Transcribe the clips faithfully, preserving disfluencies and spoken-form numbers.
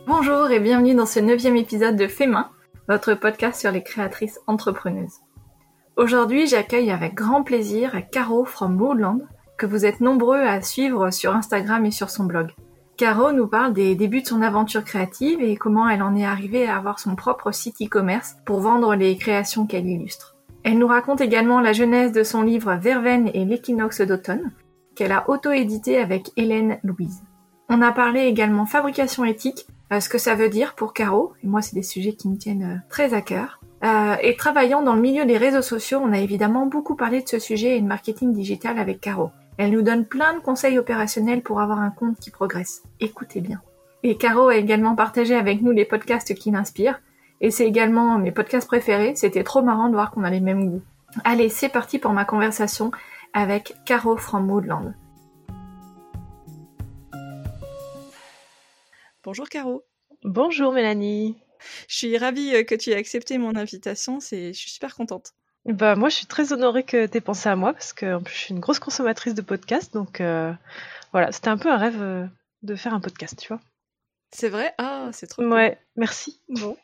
Bonjour et bienvenue dans ce neuvième épisode de Fait Main, votre podcast sur les créatrices entrepreneuses. Aujourd'hui, j'accueille avec grand plaisir Caro from Moodland, que vous êtes nombreux à suivre sur Instagram et sur son blog. Caro nous parle des débuts de son aventure créative et comment elle en est arrivée à avoir son propre site e-commerce pour vendre les créations qu'elle illustre. Elle nous raconte également la genèse de son livre Verveine et l'équinoxe d'automne, qu'elle a auto-édité avec Hélène Louise. On a parlé également fabrication éthique, euh, ce que ça veut dire pour Caro, et moi c'est des sujets qui me tiennent euh, très à cœur. Euh, et travaillant dans le milieu des réseaux sociaux, on a évidemment beaucoup parlé de ce sujet et de marketing digital avec Caro. Elle nous donne plein de conseils opérationnels pour avoir un compte qui progresse. Écoutez bien. Et Caro a également partagé avec nous les podcasts qui l'inspirent, et c'est également mes podcasts préférés, c'était trop marrant de voir qu'on a les mêmes goûts. Allez, c'est parti pour ma conversation avec Caro from Moodland. Bonjour Caro. Bonjour Mélanie. Je suis ravie que tu aies accepté mon invitation, c'est... je suis super contente. Bah, moi je suis très honorée que tu aies pensé à moi parce que en plus, je suis une grosse consommatrice de podcasts, donc euh, voilà, c'était un peu un rêve euh, de faire un podcast, tu vois. C'est vrai ? Ah, c'est trop cool. Ouais, merci. Bon.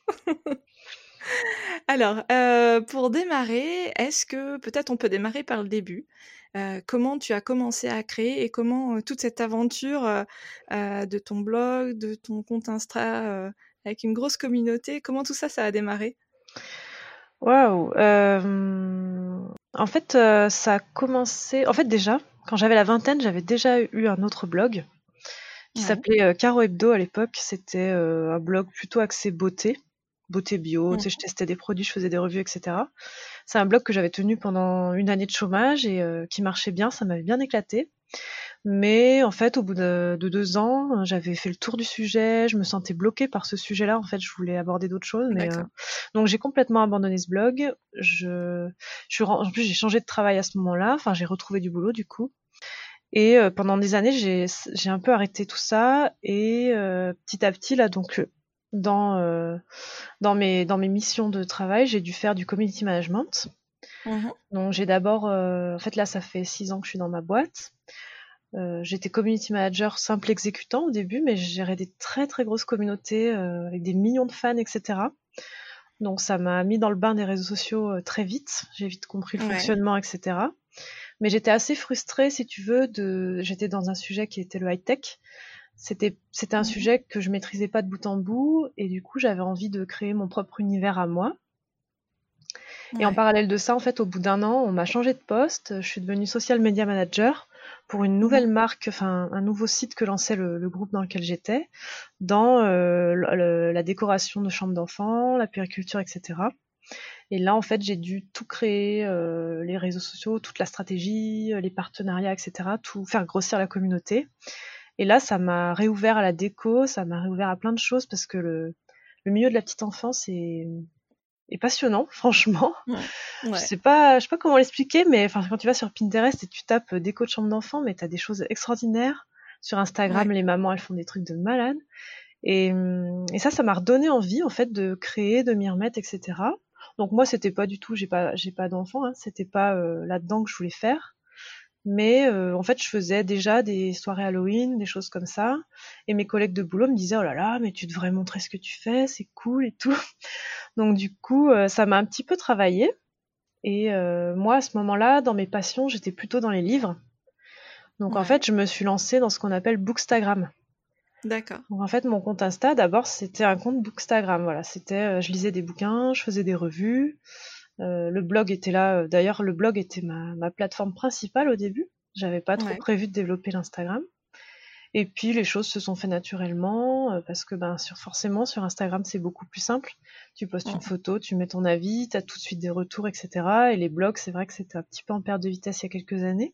Alors, euh, pour démarrer, est-ce que peut-être on peut démarrer par le début ? Euh, comment tu as commencé à créer et comment euh, toute cette aventure euh, euh, de ton blog, de ton compte Insta euh, avec une grosse communauté, comment tout ça, ça a démarré ? Waouh. Euh, en fait, euh, ça a commencé. En fait, déjà, quand j'avais la vingtaine, j'avais déjà eu un autre blog qui Ouais. s'appelait euh, Caro Hebdo à l'époque. C'était euh, un blog plutôt axé beauté, beauté bio. Mhm. Tu sais, je testais des produits, je faisais des revues, et cetera. C'est un blog que j'avais tenu pendant une année de chômage et euh, qui marchait bien, ça m'avait bien éclaté. Mais en fait, au bout de, de deux ans, j'avais fait le tour du sujet, je me sentais bloquée par ce sujet-là. En fait, je voulais aborder d'autres choses, mais euh, donc j'ai complètement abandonné ce blog. Je, je suis ren- en plus j'ai changé de travail à ce moment-là. Enfin, j'ai retrouvé du boulot du coup. Et euh, pendant des années, j'ai j'ai un peu arrêté tout ça et euh, petit à petit là, donc dans euh, dans mes dans mes missions de travail, j'ai dû faire du community management. Mhm. Donc j'ai d'abord, euh, en fait là, ça fait six ans que je suis dans ma boîte. Euh, j'étais community manager simple exécutant au début, mais je gérais des très très grosses communautés euh, avec des millions de fans, et cetera. Donc ça m'a mis dans le bain des réseaux sociaux euh, très vite. J'ai vite compris le Ouais. fonctionnement, et cetera. Mais j'étais assez frustrée, si tu veux, de. J'étais dans un sujet qui était le high tech. C'était c'était un Mhm. sujet que je maîtrisais pas de bout en bout, et du coup j'avais envie de créer mon propre univers à moi. Et en Ouais. parallèle de ça, en fait, au bout d'un an, on m'a changé de poste. Je suis devenue social media manager pour une nouvelle Mhm. marque, enfin un nouveau site que lançait le, le groupe dans lequel j'étais, dans euh, le- le- la décoration de chambres d'enfants, la puériculture, et cetera. Et là, en fait, j'ai dû tout créer, euh, les réseaux sociaux, toute la stratégie, euh, les partenariats, et cetera. Tout faire grossir la communauté. Et là, ça m'a réouvert à la déco, ça m'a réouvert à plein de choses parce que le, le milieu de la petite enfance est, est passionnant, franchement. Ouais. Je Ouais. sais pas, je sais pas comment l'expliquer, mais enfin, quand tu vas sur Pinterest et tu tapes euh, déco de chambre d'enfant, mais t'as des choses extraordinaires. Sur Instagram, Ouais. les mamans, elles font des trucs de malade. Et, hum, et ça, ça m'a redonné envie, en fait, de créer, de m'y remettre, et cetera. Donc moi, c'était pas du tout, j'ai pas, j'ai pas d'enfant, hein, c'était pas euh, là-dedans que je voulais faire. Mais euh, en fait, je faisais déjà des soirées Halloween, des choses comme ça. Et mes collègues de boulot me disaient, oh là là, mais tu devrais montrer ce que tu fais, c'est cool et tout. Donc du coup, euh, ça m'a un petit peu travaillé. Et euh, moi, à ce moment-là, dans mes passions, j'étais plutôt dans les livres. Donc en Ouais. fait, je me suis lancée dans ce qu'on appelle Bookstagram. D'accord. Donc en fait, mon compte Insta, d'abord, c'était un compte Bookstagram. Voilà, c'était, euh, je lisais des bouquins, je faisais des revues. Euh, le blog était là. D'ailleurs, le blog était ma, ma plateforme principale au début. J'avais pas trop Ouais. prévu de développer l'Instagram. Et puis les choses se sont fait naturellement euh, parce que ben sur forcément sur Instagram c'est beaucoup plus simple. Tu postes une Mhm. photo, tu mets ton avis, t'as tout de suite des retours, et cetera. Et les blogs, c'est vrai que c'était un petit peu en perte de vitesse il y a quelques années.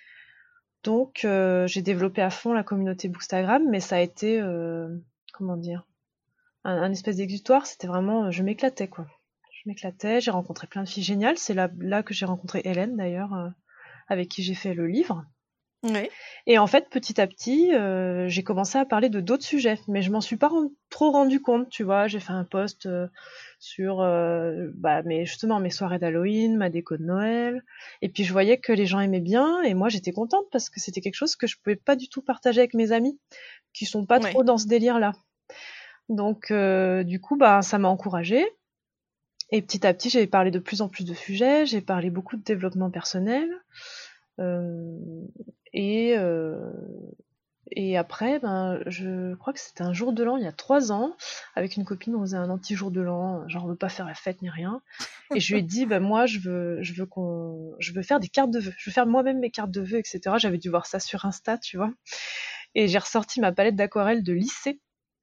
Donc euh, j'ai développé à fond la communauté Bookstagram, mais ça a été euh, comment dire un, un espèce d'exutoire. C'était vraiment euh, je m'éclatais quoi. Je m'éclatais. J'ai rencontré plein de filles géniales. C'est là là que j'ai rencontré Hélène d'ailleurs, euh, avec qui j'ai fait le livre. Ouais. Et en fait, petit à petit, euh, j'ai commencé à parler de d'autres sujets, mais je m'en suis pas rend- trop rendu compte, tu vois. J'ai fait un post euh, sur, euh, bah, mes, justement mes soirées d'Halloween, ma déco de Noël, et puis je voyais que les gens aimaient bien, et moi j'étais contente parce que c'était quelque chose que je pouvais pas du tout partager avec mes amis, qui sont pas Ouais. trop dans ce délire-là. Donc, euh, du coup, bah, ça m'a encouragée. Et petit à petit, j'ai parlé de plus en plus de sujets. J'ai parlé beaucoup de développement personnel. Euh, et, euh, et après, ben, je crois que c'était un jour de l'an, il y a trois ans. Avec une copine, on faisait un anti-jour de l'an. Genre, on veut pas faire la fête ni rien. Et je lui ai dit, ben, moi, je veux, je veux qu'on, je veux faire des cartes de vœux. Je veux faire moi-même mes cartes de vœux, et cetera. J'avais dû voir ça sur Insta, tu vois. Et j'ai ressorti ma palette d'aquarelle de lycée.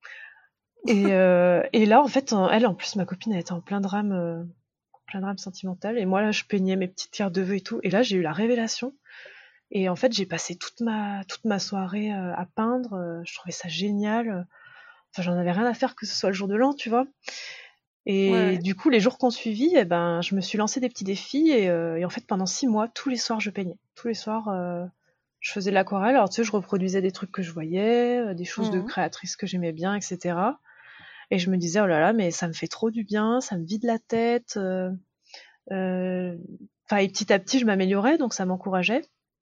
Et, euh, et là, en fait, en- elle, en plus, ma copine, elle était en plein drame, euh, plein drame sentimental. Et moi, là, je peignais mes petites cartes de vœux et tout. Et là, j'ai eu la révélation. Et en fait, j'ai passé toute ma, toute ma soirée euh, à peindre. Euh, je trouvais ça génial. Enfin, j'en avais rien à faire que ce soit le jour de l'an, tu vois. Ouais, Et ouais. du coup, les jours qu'on suivit, eh ben, je me suis lancé des petits défis. Et, euh, et en fait, pendant six mois, tous les soirs, je peignais. Tous les soirs, euh, je faisais de l'aquarelle. Alors, tu sais, je reproduisais des trucs que je voyais, euh, des choses de Mhm. créatrices que j'aimais bien, et cetera. Et je me disais, oh là là, mais ça me fait trop du bien, ça me vide la tête. euh, euh, Enfin, et petit à petit, je m'améliorais, donc ça m'encourageait.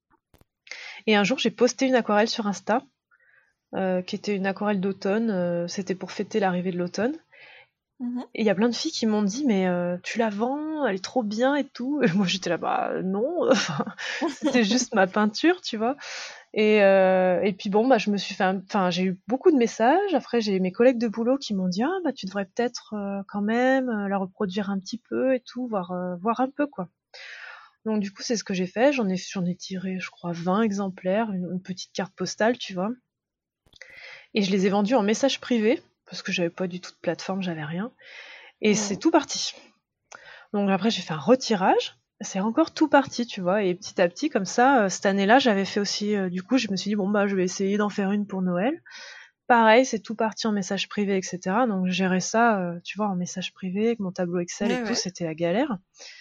Et un jour, j'ai posté une aquarelle sur Insta, euh, qui était une aquarelle d'automne. euh, C'était pour fêter l'arrivée de l'automne. Mhm. Et il y a plein de filles qui m'ont dit, mais euh, tu la vends, elle est trop bien et tout. Et moi, j'étais là, bah non, enfin, c'était juste ma peinture, tu vois. Et, euh, et puis bon, bah, je me suis fait, un- enfin, j'ai eu beaucoup de messages. Après, j'ai mes collègues de boulot qui m'ont dit, ah, bah, tu devrais peut-être euh, quand même euh, la reproduire un petit peu et tout, voir, euh, voir un peu, quoi. Donc, du coup, c'est ce que j'ai fait. J'en ai, j'en ai tiré, je crois, vingt exemplaires, une, une petite carte postale, tu vois. Et je les ai vendus en message privé, parce que j'avais pas du tout de plateforme, j'avais rien. Et c'est Mhm. tout parti. Donc, après, j'ai fait un retirage. C'est encore tout parti, tu vois. Et petit à petit, comme ça, euh, cette année-là, j'avais fait aussi, euh, du coup, je me suis dit, bon, bah, je vais essayer d'en faire une pour Noël. Pareil, c'est tout parti en message privé, et cetera. Donc, gérer ça, euh, tu vois, en message privé, avec mon tableau Excel et Ouais, tout, ouais. c'était la galère.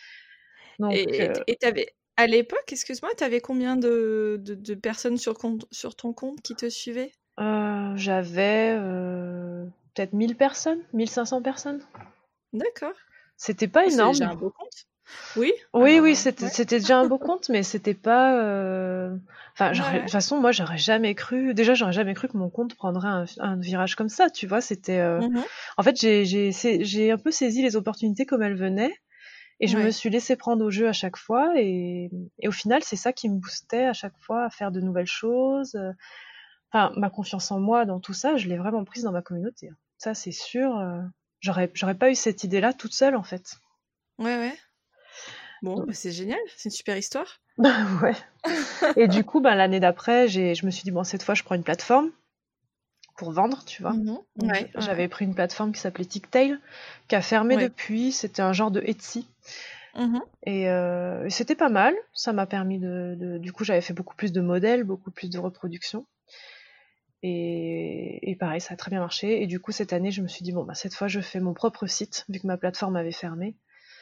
Donc, Et euh, et t'avais à l'époque, excuse-moi, t'avais combien de, de, de personnes sur, compte, sur ton compte qui te suivaient? euh, j'avais euh, peut-être mille personnes, mille cinq cents personnes. D'accord. C'était pas Oh, c'est déjà énorme. un beau compte. Oui, Oui, alors, oui, euh, c'était ouais. c'était déjà un beau compte, mais c'était pas. euh, Enfin, Ouais, j'aurais- de toute ouais. façon, moi, j'aurais jamais cru. Déjà, j'aurais jamais cru que mon compte prendrait un, un virage comme ça. Tu vois, c'était. euh, Mhm. En fait, j'ai j'ai c'est- j'ai un peu saisi les opportunités comme elles venaient, et je me Ouais. suis laissé prendre au jeu à chaque fois. Et, et au final, c'est ça qui me boostait à chaque fois à faire de nouvelles choses. euh, Enfin, ma confiance en moi dans tout ça, je l'ai vraiment prise dans ma communauté. Ça, c'est sûr. euh, J'aurais j'aurais pas eu cette idée-là toute seule, en fait. Ouais, ouais. Bon, bah, c'est génial, c'est une super histoire. Ouais. Et du coup, ben, l'année d'après, j'ai, je me suis dit, bon, cette fois, je prends une plateforme pour vendre, tu vois. Mhm. Donc, je- Ouais, ouais. j'avais pris une plateforme qui s'appelait Ticktail, qui a fermé Ouais. depuis. C'était un genre de Etsy. Mhm. Et, euh, et c'était pas mal. Ça m'a permis de, de- Du coup, j'avais fait beaucoup plus de modèles, beaucoup plus de reproductions. Et, et pareil, ça a très bien marché. Et du coup, cette année, je me suis dit, bon, bah, cette fois, je fais mon propre site, vu que ma plateforme avait fermé.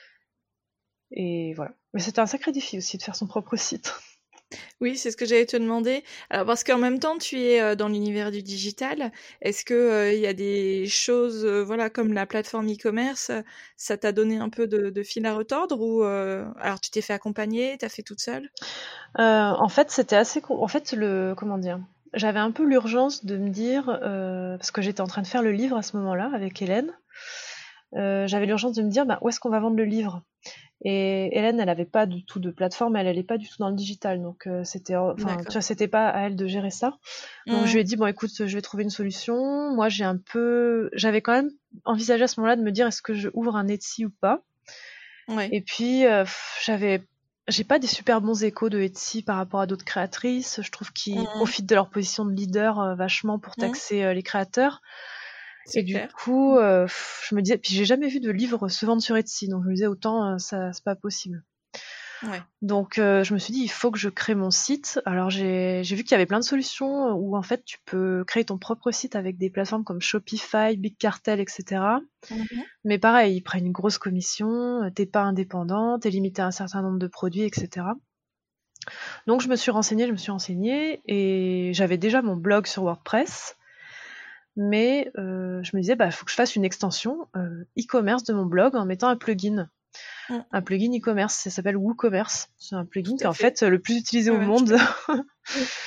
Et voilà. Mais c'était un sacré défi aussi de faire son propre site. Oui, c'est ce que j'allais te demander. Alors, parce qu'en même temps, tu es euh, dans l'univers du digital. Est-ce que euh, il y a des choses, euh, voilà, comme la plateforme e-commerce, euh, ça t'a donné un peu de, de fil à retordre ou euh, alors tu t'es fait accompagner, t'as fait toute seule? Euh, en fait, c'était assez. co- En fait, le comment dire, j'avais un peu l'urgence de me dire euh, parce que j'étais en train de faire le livre à ce moment-là avec Hélène. Euh, j'avais l'urgence de me dire bah, où est-ce qu'on va vendre le livre. Et Hélène, elle avait pas du tout de plateforme, elle allait pas du tout dans le digital, donc euh, c'était, enfin, tu D'accord. vois, c'était pas à elle de gérer ça. Donc je lui Mhm. ai dit bon, écoute, je vais trouver une solution. Moi, j'ai un peu, j'avais quand même envisagé à ce moment-là de me dire est-ce que je ouvre un Etsy ou pas. Ouais. Et puis, euh, pff, j'avais, j'ai pas des super bons échos de Etsy par rapport à d'autres créatrices. Je trouve qu'ils Mhm. profitent de leur position de leader euh, vachement pour Mhm. taxer euh, les créateurs. Et C'est du clair. coup, euh, pff, je me disais, puis j'ai jamais vu de livre se vendre sur Etsy, donc je me disais autant euh, ça, c'est pas possible. Ouais. Donc euh, je me suis dit, il faut que je crée mon site. Alors j'ai j'ai vu qu'il y avait plein de solutions euh, où en fait tu peux créer ton propre site avec des plateformes comme Shopify, Big Cartel, et cetera. Mhm. Mais pareil, ils prennent une grosse commission, euh, t'es pas indépendant, t'es limité à un certain nombre de produits, et cetera. Donc je me suis renseignée, je me suis renseignée et j'avais déjà mon blog sur WordPress, mais euh, je me disais, bah, il faut que je fasse une extension euh, e-commerce de mon blog en mettant un plugin. Mhm. Un plugin e-commerce, ça s'appelle WooCommerce. C'est un plugin Tout qui est à en fait. fait le plus utilisé Ouais, au ouais, je monde. connais.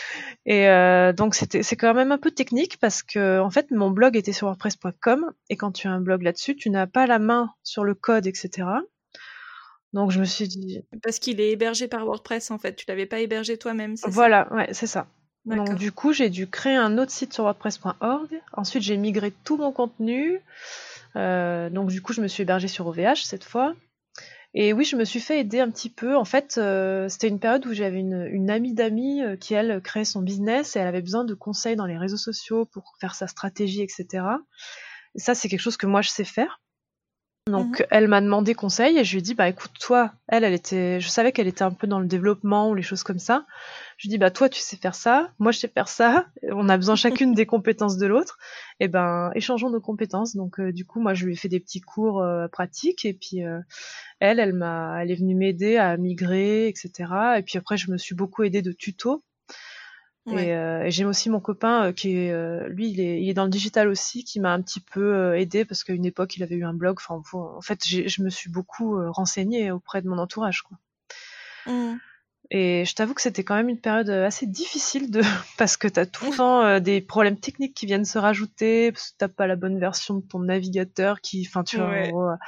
Et euh, donc c'était c'est quand même un peu technique parce que en fait mon blog était sur wordpress point com et quand tu as un blog là-dessus, tu n'as pas la main sur le code, et cetera. Donc je me suis dit Parce qu'il est hébergé par WordPress en fait, tu l'avais pas hébergé toi-même, c'est ça? voilà, ouais, c'est ça. Donc D'accord. du coup, j'ai dû créer un autre site sur wordpress point org. Ensuite, j'ai migré tout mon contenu. Euh, donc du coup, je me suis hébergée sur O V H cette fois. Et oui, je me suis fait aider un petit peu. En fait, euh, c'était une période où j'avais une, une amie d'amis euh, qui, elle, créait son business et elle avait besoin de conseils dans les réseaux sociaux pour faire sa stratégie, et cetera. Et ça, c'est quelque chose que moi, je sais faire. Donc, Mmh. elle m'a demandé conseil et je lui ai dit, bah écoute, toi, elle, elle était, je savais qu'elle était un peu dans le développement ou les choses comme ça. Je lui ai dit, bah toi, tu sais faire ça, moi, je sais faire ça. On a besoin chacune des compétences de l'autre. Et ben, échangeons nos compétences. Donc, euh, du coup, moi, je lui ai fait des petits cours euh, pratiques et puis euh, elle, elle m'a, elle est venue m'aider à migrer, et cetera. Et puis après, je me suis beaucoup aidée de tutos. Ouais. Et, euh, et j'ai aussi mon copain euh, qui est, euh, lui, il est, il est dans le digital aussi, qui m'a un petit peu euh, aidé parce qu'à une époque, il avait eu un blog. Enfin, faut- en fait, j'ai, je me suis beaucoup euh, renseignée auprès de mon entourage, quoi. Mmh. Et je t'avoue que c'était quand même une période euh, assez difficile de parce que t'as tout le temps euh, des problèmes techniques qui viennent se rajouter, parce que t'as pas la bonne version de ton navigateur qui, enfin, tu vois, en Ouais. gros, euh,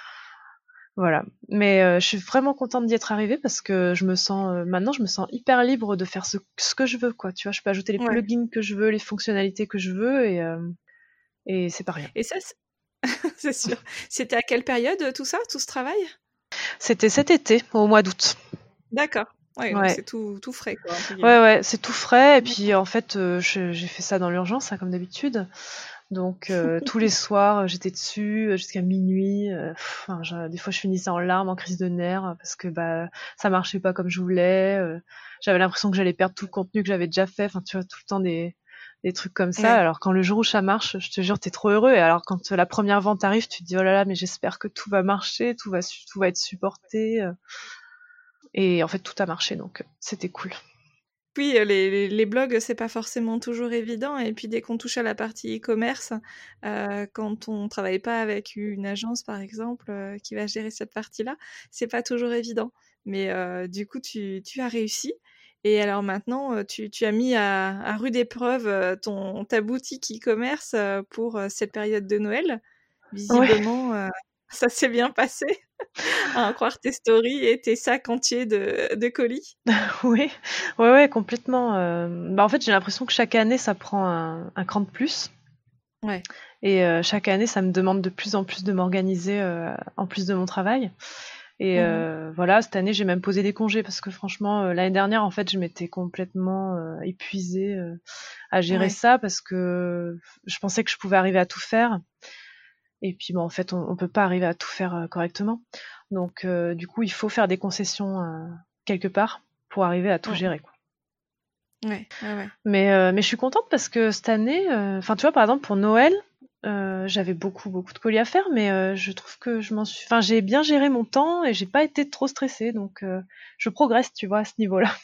voilà. Mais euh, je suis vraiment contente d'y être arrivée parce que je me sens euh, maintenant je me sens hyper libre de faire ce, ce que je veux, quoi. Tu vois, je peux ajouter les Ouais. plugins que je veux, les fonctionnalités que je veux et euh, et c'est pas rien. Et ça, c'est c'est sûr. C'était à quelle période tout ça, tout ce travail? C'était cet été, au mois d'août. D'accord. Ouais, donc Ouais, c'est tout tout frais quoi, entre ouais, guillemets. ouais, c'est tout frais. Et puis D'accord. en fait, euh, je- j'ai fait ça dans l'urgence, hein, comme d'habitude. Donc euh, tous les soirs, j'étais dessus euh, jusqu'à minuit. euh, pff, enfin, je- des fois, je finissais en larmes, en crise de nerfs euh, parce que bah ça marchait pas comme je voulais. euh, j'avais l'impression que j'allais perdre tout le contenu que j'avais déjà fait. Enfin, tu vois, tout le temps des des trucs comme ça. Ouais. Alors quand le jour où ça marche, je te jure, t'es trop heureux. Et alors quand la première vente arrive, tu te dis oh là là, mais j'espère que tout va marcher, tout va su- tout va être supporté. euh. Et en fait, tout a marché, donc euh, c'était cool. Oui, heu, les les les blogs, c'est pas forcément toujours évident et puis dès qu'on touche à la partie e-commerce, heu, quand on travaille pas avec une agence, par exemple, heu, qui va gérer cette partie-là, c'est pas toujours évident. Mais heu, du coup, tu tu as réussi et alors maintenant, heu, tu tu as mis à à rude épreuve, heu, ton ta boutique e-commerce, heu, pour, heu, cette période de Noël. Ouais. Visiblement, heu, ça s'est bien passé, à en croire tes stories et tes sacs entiers de de colis. Oui, ouais, ouais, complètement. euh, Bah, en fait, j'ai l'impression que chaque année, ça prend un, un cran de plus. Ouais. Et euh, chaque année, ça me demande de plus en plus de m'organiser euh, en plus de mon travail. Et Mmh. euh, voilà, cette année, j'ai même posé des congés parce que franchement, euh, l'année dernière, en fait, je m'étais complètement euh, épuisée euh, à gérer Ouais. ça parce que je pensais que je pouvais arriver à tout faire. Et puis, bon, en fait, on, on peut pas arriver à tout faire euh, correctement. Donc, euh, du coup, il faut faire des concessions euh, quelque part pour arriver à tout Mmh. gérer, quoi. Ouais, ouais, ouais. Mais, euh, mais je suis contente parce que cette année, euh, enfin, tu vois, par exemple, pour Noël, euh, j'avais beaucoup, beaucoup de colis à faire, mais euh, je trouve que je m'en suis, enfin, j'ai bien géré mon temps et j'ai pas été trop stressée, donc euh, je progresse, tu vois, à ce niveau-là.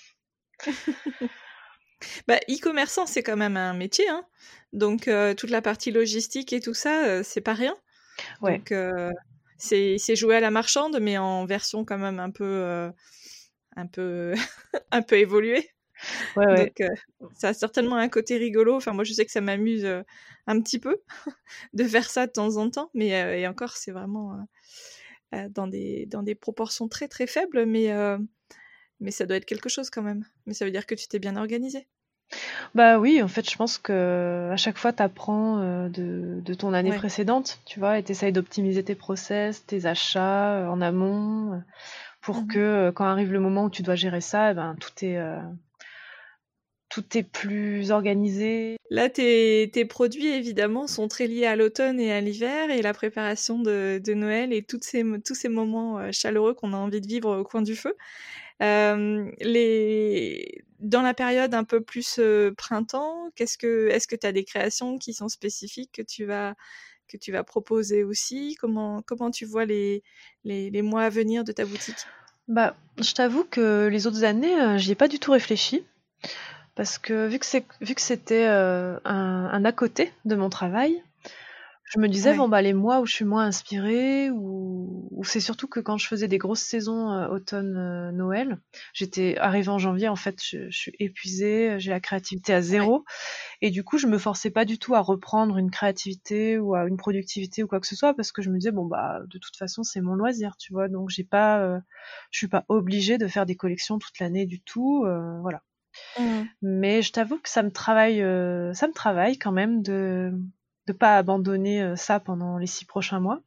Bah, e-commerçant, c'est quand même un métier, hein. Donc, heu, toute la partie logistique et tout ça, heu, c'est pas rien. Ouais, Donc, heu, c'est c'est jouer à la marchande, mais en version quand même un peu, heu, un peu un peu évoluée. ouais, ouais, Donc, heu, ça a certainement un côté rigolo. Enfin, moi, je sais que ça m'amuse, heu, un petit peu de faire ça de temps en temps, mais, heu, et encore, c'est vraiment, heu heu, dans des dans des proportions très, très faibles, mais, heu, mais ça doit être quelque chose quand même. Mais ça veut dire que tu t'es bien organisée. bah oui, en fait, je pense que à chaque fois, t'apprends euh, de, de ton année Ouais. précédente, tu vois, et t'essayes d'optimiser tes process, tes achats euh, en amont, euh, pour que Mmh. euh, quand arrive le moment où tu dois gérer ça, eh ben tout est euh, tout est plus organisé. Là, tes, tes produits, évidemment, sont très liés à l'automne et à l'hiver et la préparation de, de Noël et toutes ces, tous ces moments euh, chaleureux qu'on a envie de vivre au coin du feu. Euh, les... Dans la période un peu plus euh, printemps, qu'est-ce que, est-ce que tu as des créations qui sont spécifiques que tu vas, que tu vas proposer aussi? Comment, comment tu vois les, les, les mois à venir de ta boutique? Bah, je t'avoue que les autres années, euh, j'y ai pas du tout réfléchi. Parce que vu que c'est vu que c'était euh, un, un à côté de mon travail, Je me disais, Ouais. bon, bah, les mois où je suis moins inspirée, ou, ou c'est surtout que quand je faisais des grosses saisons euh, automne-Noël, j'étais arrivée en janvier, en fait, je, je suis épuisée, j'ai la créativité à Ouais. zéro. Et du coup, je me forçais pas du tout à reprendre une créativité ou à une productivité ou quoi que ce soit, parce que je me disais, bon, bah, de toute façon, c'est mon loisir, tu vois. Donc, j'ai pas, euh, je suis pas obligée de faire des collections toute l'année du tout, euh, voilà. Mmh. Mais je t'avoue que ça me travaille, euh, ça me travaille quand même de de pas abandonner euh, ça pendant les six prochains mois.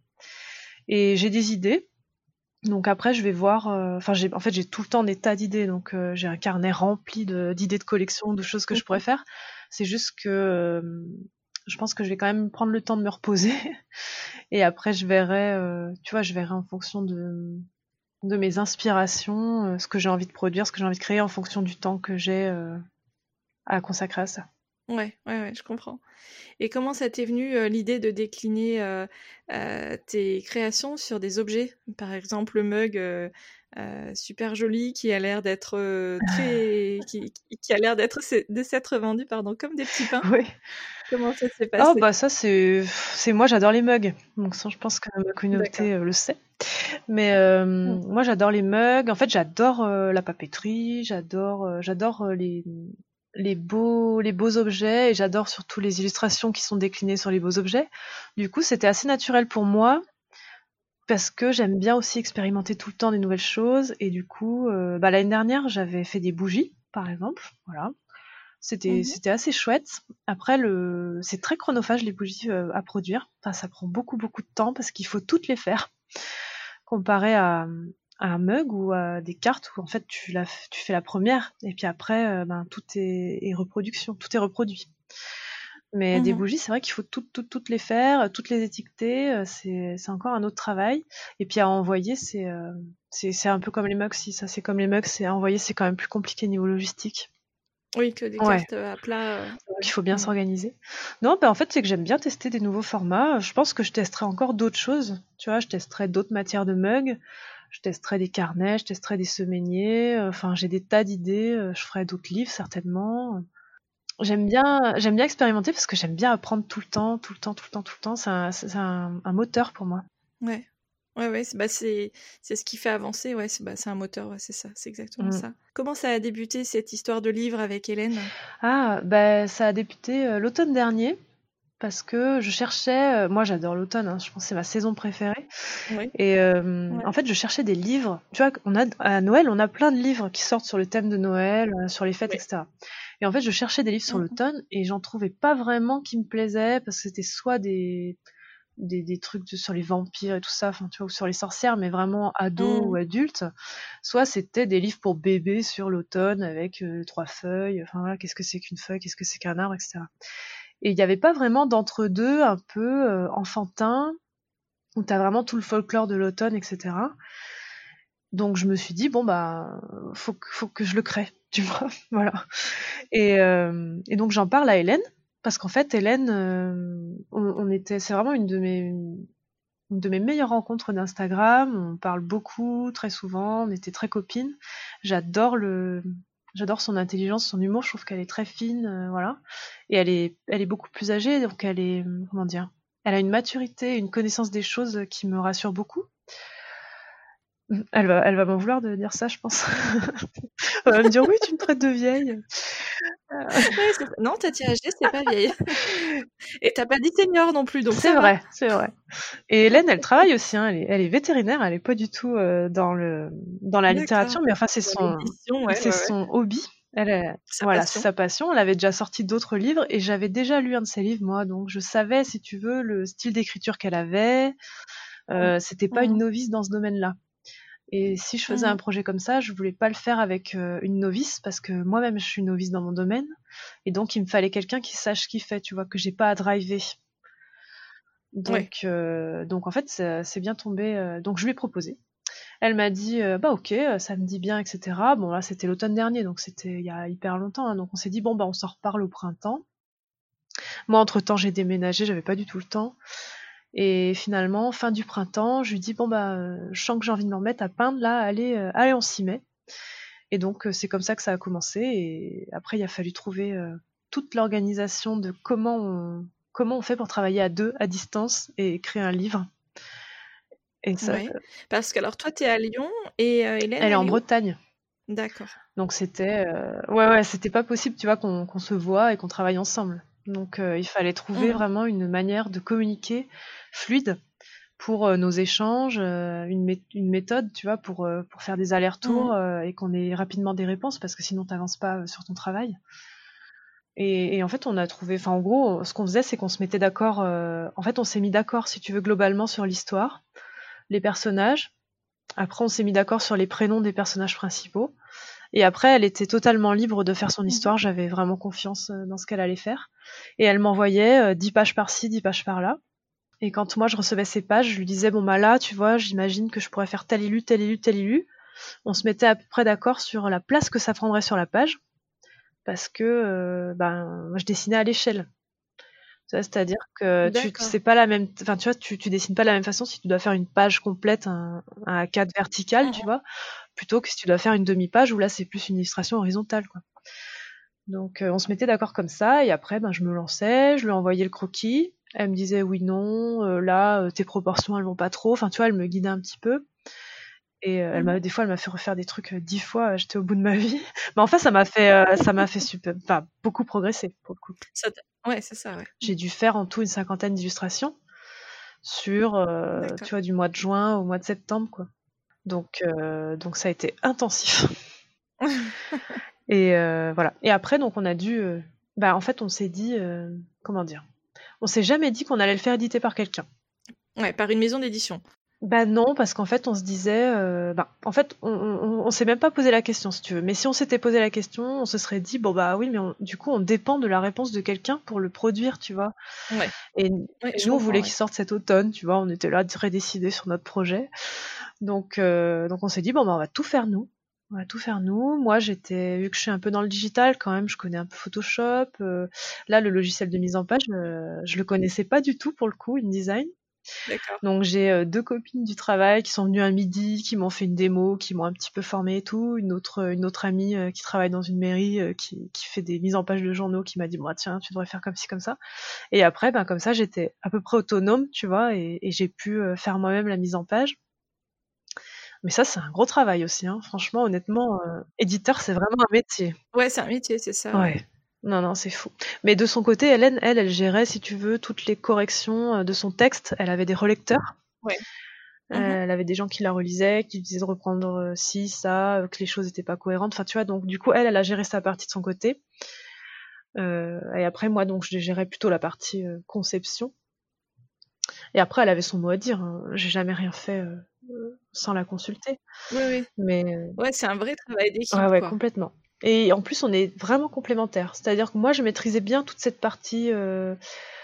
Et j'ai des idées. Donc après, je vais voir. euh, Enfin, j'ai, en fait, j'ai tout le temps des tas d'idées. Donc euh, j'ai un carnet rempli de, d'idées de collection, de choses que je pourrais Mmh. faire. C'est juste que euh, je pense que je vais quand même prendre le temps de me reposer. Et après, je verrai. euh, tu vois, je verrai en fonction de de mes inspirations, euh, ce que j'ai envie de produire, ce que j'ai envie de créer en fonction du temps que j'ai euh, à consacrer à ça. Ouais, ouais, ouais, je comprends. Et comment ça t'est venu euh, l'idée de décliner euh, euh, tes créations sur des objets? Par exemple, le mug euh, euh, super joli qui a l'air d'être euh, très, qui, qui- qui a l'air d'être de s'être vendu, pardon, comme des petits pains. Oui. Comment ça s'est Oh passé? bah ça c'est c'est moi j'adore les mugs. Donc ça je pense que ma D'accord. communauté euh, le sait. Mais euh, Mm. moi j'adore les mugs. En fait j'adore euh, la papeterie, j'adore euh, j'adore euh, les les beaux les beaux objets et j'adore surtout les illustrations qui sont déclinées sur les beaux objets. Du coup c'était assez naturel pour moi parce que j'aime bien aussi expérimenter tout le temps des nouvelles choses et du coup euh, bah, l'année dernière j'avais fait des bougies par exemple. Voilà. C'était Mhm. c'était assez chouette. Après, le c'est très chronophage les bougies euh, à produire. Enfin, ça prend beaucoup beaucoup de temps parce qu'il faut toutes les faire. Comparé à, à un mug ou à des cartes où en fait tu la, tu fais la première et puis après euh, ben tout est, est reproduction, tout est reproduit. Mais des Mhm. bougies, c'est vrai qu'il faut toutes toutes toutes les faire, toutes les étiqueter. euh, C'est c'est encore un autre travail. Et puis à envoyer, c'est euh, c'est c'est un peu comme les mugs. Si ça c'est comme les mugs, c'est à envoyer, c'est quand même plus compliqué niveau logistique. Oui, que des Ouais. cartes à plat. euh, Donc il ouais. faut bien Mm. s'organiser. Non, bah en fait, c'est que j'aime bien tester des nouveaux formats. Je pense que je testerai encore d'autres choses. Tu vois, je testerai d'autres matières de mugs. Je testerai des carnets, je testerai des semainiers. Enfin, j'ai des tas d'idées. Euh, Je ferai d'autres livres certainement. J'aime bien, j'aime bien expérimenter parce que j'aime bien apprendre tout le temps, tout le temps, tout le temps, tout le temps. C'est un, c'est un, un moteur pour moi. Ouais. Ouais, ouais, c'est bah, c'est c'est ce qui fait avancer, ouais, c'est bah, c'est un moteur, ouais, c'est ça, c'est exactement Mm. ça. Comment ça a débuté cette histoire de livre avec Hélène? Ah, bah ça a débuté euh, l'automne dernier parce que je cherchais. Euh, moi, j'adore l'automne. Hein, je pense que c'est ma saison préférée. Oui, Et euh, ouais. en fait, je cherchais des livres. Tu vois, on a, à Noël, on a plein de livres qui sortent sur le thème de Noël, euh, sur les fêtes, Ouais. et cetera. Et en fait, je cherchais des livres sur Mhm. l'automne et j'en trouvais pas vraiment qui me plaisaient parce que c'était soit des, des, des trucs de- sur les vampires et tout ça, enfin, tu vois, ou sur les sorcières, mais vraiment ados ou Mhm. adultes. Soit c'était des livres pour bébés sur l'automne avec euh, trois feuilles. Enfin voilà, qu'est-ce que c'est qu'une feuille, qu'est-ce que c'est qu'un arbre, et cetera. Et il n'y avait pas vraiment d'entre-deux un peu euh, enfantin où t'as vraiment tout le folklore de l'automne, et cetera. Donc je me suis dit bon bah faut que, faut que je le crée, tu vois, voilà. Et, euh, et donc j'en parle à Hélène parce qu'en fait Hélène, euh, on, on était, c'est vraiment une de mes une de mes meilleures rencontres d'Instagram. On parle beaucoup, très souvent, on était très copines. J'adore le J'adore son intelligence, son humour, je trouve qu'elle est très fine, euh, voilà. Et elle est, elle est beaucoup plus âgée, donc elle est, comment dire, elle a une maturité, une connaissance des choses qui me rassure beaucoup. Elle va, elle va m'en vouloir de dire ça, je pense. Elle va me dire oui, tu me traites de vieille. Ouais, c'est ça. Non, t'as tiragé, c'est pas vieille. Et t'as pas dit senior non plus, donc C'est ça va. vrai, c'est vrai. Et Hélène, elle travaille aussi, hein, elle, est, elle est vétérinaire, elle est pas du tout euh, dans le dans la D'accord. littérature, mais enfin c'est Dans son l'édition, ouais, c'est ouais, ouais. son hobby. Elle est, Sa voilà, c'est passion. sa passion. Elle avait déjà sorti d'autres livres et j'avais déjà lu un de ses livres moi, donc je savais, si tu veux, le style d'écriture qu'elle avait. Mhm. Euh, c'était pas une Mhm. novice dans ce domaine-là. Et si je faisais un Mhm. projet comme ça, je voulais pas le faire avec euh, une novice parce que moi-même je suis novice dans mon domaine et donc il me fallait quelqu'un qui sache ce qu'il fait, tu vois, que j'ai pas à driver. Ouais. Donc, euh, donc en fait, c'est c'est bien tombé. euh, donc je lui ai proposé. Elle m'a dit, euh, bah ok, euh, ça me dit bien, et cetera. Bon là, c'était l'automne dernier, donc c'était il y a hyper longtemps. Hein, donc on s'est dit, bon bah on s'en reparle au printemps. Moi, entre-temps, j'ai déménagé, j'avais pas du tout le temps. Et finalement, fin du printemps, je lui dis, bon bah, euh, je sens que j'ai envie de me remettre à peindre là, allez, euh, allez, on s'y met. Et donc euh, c'est comme ça que ça a commencé. Et après, il a fallu trouver euh, toute l'organisation de comment on comment on fait pour travailler à deux, à distance, et créer un livre. Et ça, Ouais. Parce que alors toi, tu es à Lyon et euh, Hélène, elle est en elle est où? Bretagne. D'accord. Donc c'était euh, ouais ouais, c'était pas possible, tu vois, qu'on qu'on se voit et qu'on travaille ensemble. Donc euh, il fallait trouver Mhm. vraiment une manière de communiquer fluide pour euh, nos échanges, euh, une, mé- une méthode, tu vois, pour, euh, pour faire des allers-retours Mhm. euh, et qu'on ait rapidement des réponses parce que sinon t'avances pas euh, sur ton travail. Et, et en fait, on a trouvé, enfin en gros, ce qu'on faisait, c'est qu'on se mettait d'accord. euh, en fait, on s'est mis d'accord, si tu veux, globalement sur l'histoire, les personnages. Après, on s'est mis d'accord sur les prénoms des personnages principaux. Et après, elle était totalement libre de faire son Mhm. histoire. J'avais vraiment confiance euh, dans ce qu'elle allait faire. Et elle m'envoyait euh, dix pages par-ci, dix pages par-là. Et quand moi je recevais ces pages, je lui disais bon bah là, tu vois, j'imagine que je pourrais faire tel élu, tel élu, tel élu. On se mettait à peu près d'accord sur la place que ça prendrait sur la page, parce que euh, ben moi je dessinais à l'échelle. Tu vois, c'est-à-dire que tu D'accord. c'est pas la même, enfin tu vois, tu, tu dessines pas de la même façon si tu dois faire une page complète, un, un A quatre vertical, tu Mhm. vois, plutôt que si tu dois faire une demi-page où là c'est plus une illustration horizontale, quoi. Donc euh, on se mettait d'accord comme ça, et après ben je me lançais, je lui envoyais le croquis. Elle me disait oui, non, euh, là, euh, tes proportions, elles vont pas trop. Enfin, tu vois, elle me guidait un petit peu. Et euh, elle m'a, Mhm. des fois, elle m'a fait refaire des trucs euh, dix fois. euh, J'étais au bout de ma vie. Mais en fait, ça m'a fait, euh, ça m'a fait super, enfin, beaucoup progresser pour le coup. Ça t'a- Ouais, c'est ça, ouais. J'ai dû faire en tout une cinquantaine d'illustrations sur, euh, D'accord. tu vois, du mois de juin au mois de septembre, quoi. Donc, euh, donc ça a été intensif. Et euh, voilà. Et après, donc, on a dû, euh, bah, en fait, on s'est dit, euh, comment dire, on s'est jamais dit qu'on allait le faire éditer par quelqu'un. Ouais, par une maison d'édition. Bah non, parce qu'en fait, on se disait, euh, bah, en fait, on, on, on s'est même pas posé la question, si tu veux. Mais si on s'était posé la question, on se serait dit, bon bah oui, mais on- du coup, on dépend de la réponse de quelqu'un pour le produire, tu vois. Ouais. Et, Ouais, et je nous, on comprends, voulait qu'il ouais. sorte cet automne, tu vois. On était là très décidés sur notre projet. Donc, euh, donc on s'est dit, bon bah on va tout faire nous. On va tout faire nous. Moi, j'étais, vu que je suis un peu dans le digital quand même, je connais un peu Photoshop. euh, là, le logiciel de mise en page, euh, je le connaissais pas du tout pour le coup, InDesign. D'accord. Donc j'ai euh, deux copines du travail qui sont venues à midi, qui m'ont fait une démo, qui m'ont un petit peu formée et tout. Une autre, une autre amie euh, qui travaille dans une mairie, euh, qui, qui fait des mises en page de journaux, qui m'a dit, bon, tiens, tu devrais faire comme ci, comme ça. Et après, ben, comme ça, j'étais à peu près autonome, tu vois, et, et j'ai pu euh, faire moi-même la mise en page. Mais ça, c'est un gros travail aussi, hein. Franchement, honnêtement, euh, éditeur, c'est vraiment un métier. Ouais, c'est un métier, c'est ça, ouais. Ouais. Non, non, c'est fou. Mais de son côté, Hélène, elle, elle gérait, si tu veux, toutes les corrections euh, de son texte. Elle avait des relecteurs. Ouais. Euh, Mhm. elle avait des gens qui la relisaient, qui lui disaient de reprendre euh, ci, ça, euh, que les choses n'étaient pas cohérentes. Enfin, tu vois, donc du coup, elle, elle a géré sa partie de son côté. Euh, et après, moi, donc, je gérais plutôt la partie euh, conception. Et après, elle avait son mot à dire, hein. J'ai jamais rien fait euh, euh, sans la consulter. Oui, oui. Mais euh, Ouais, c'est un vrai travail ouais, d'équipe, ouais, quoi. complètement. Et en plus, on est vraiment complémentaires. C'est-à-dire que moi, je maîtrisais bien toute cette partie euh,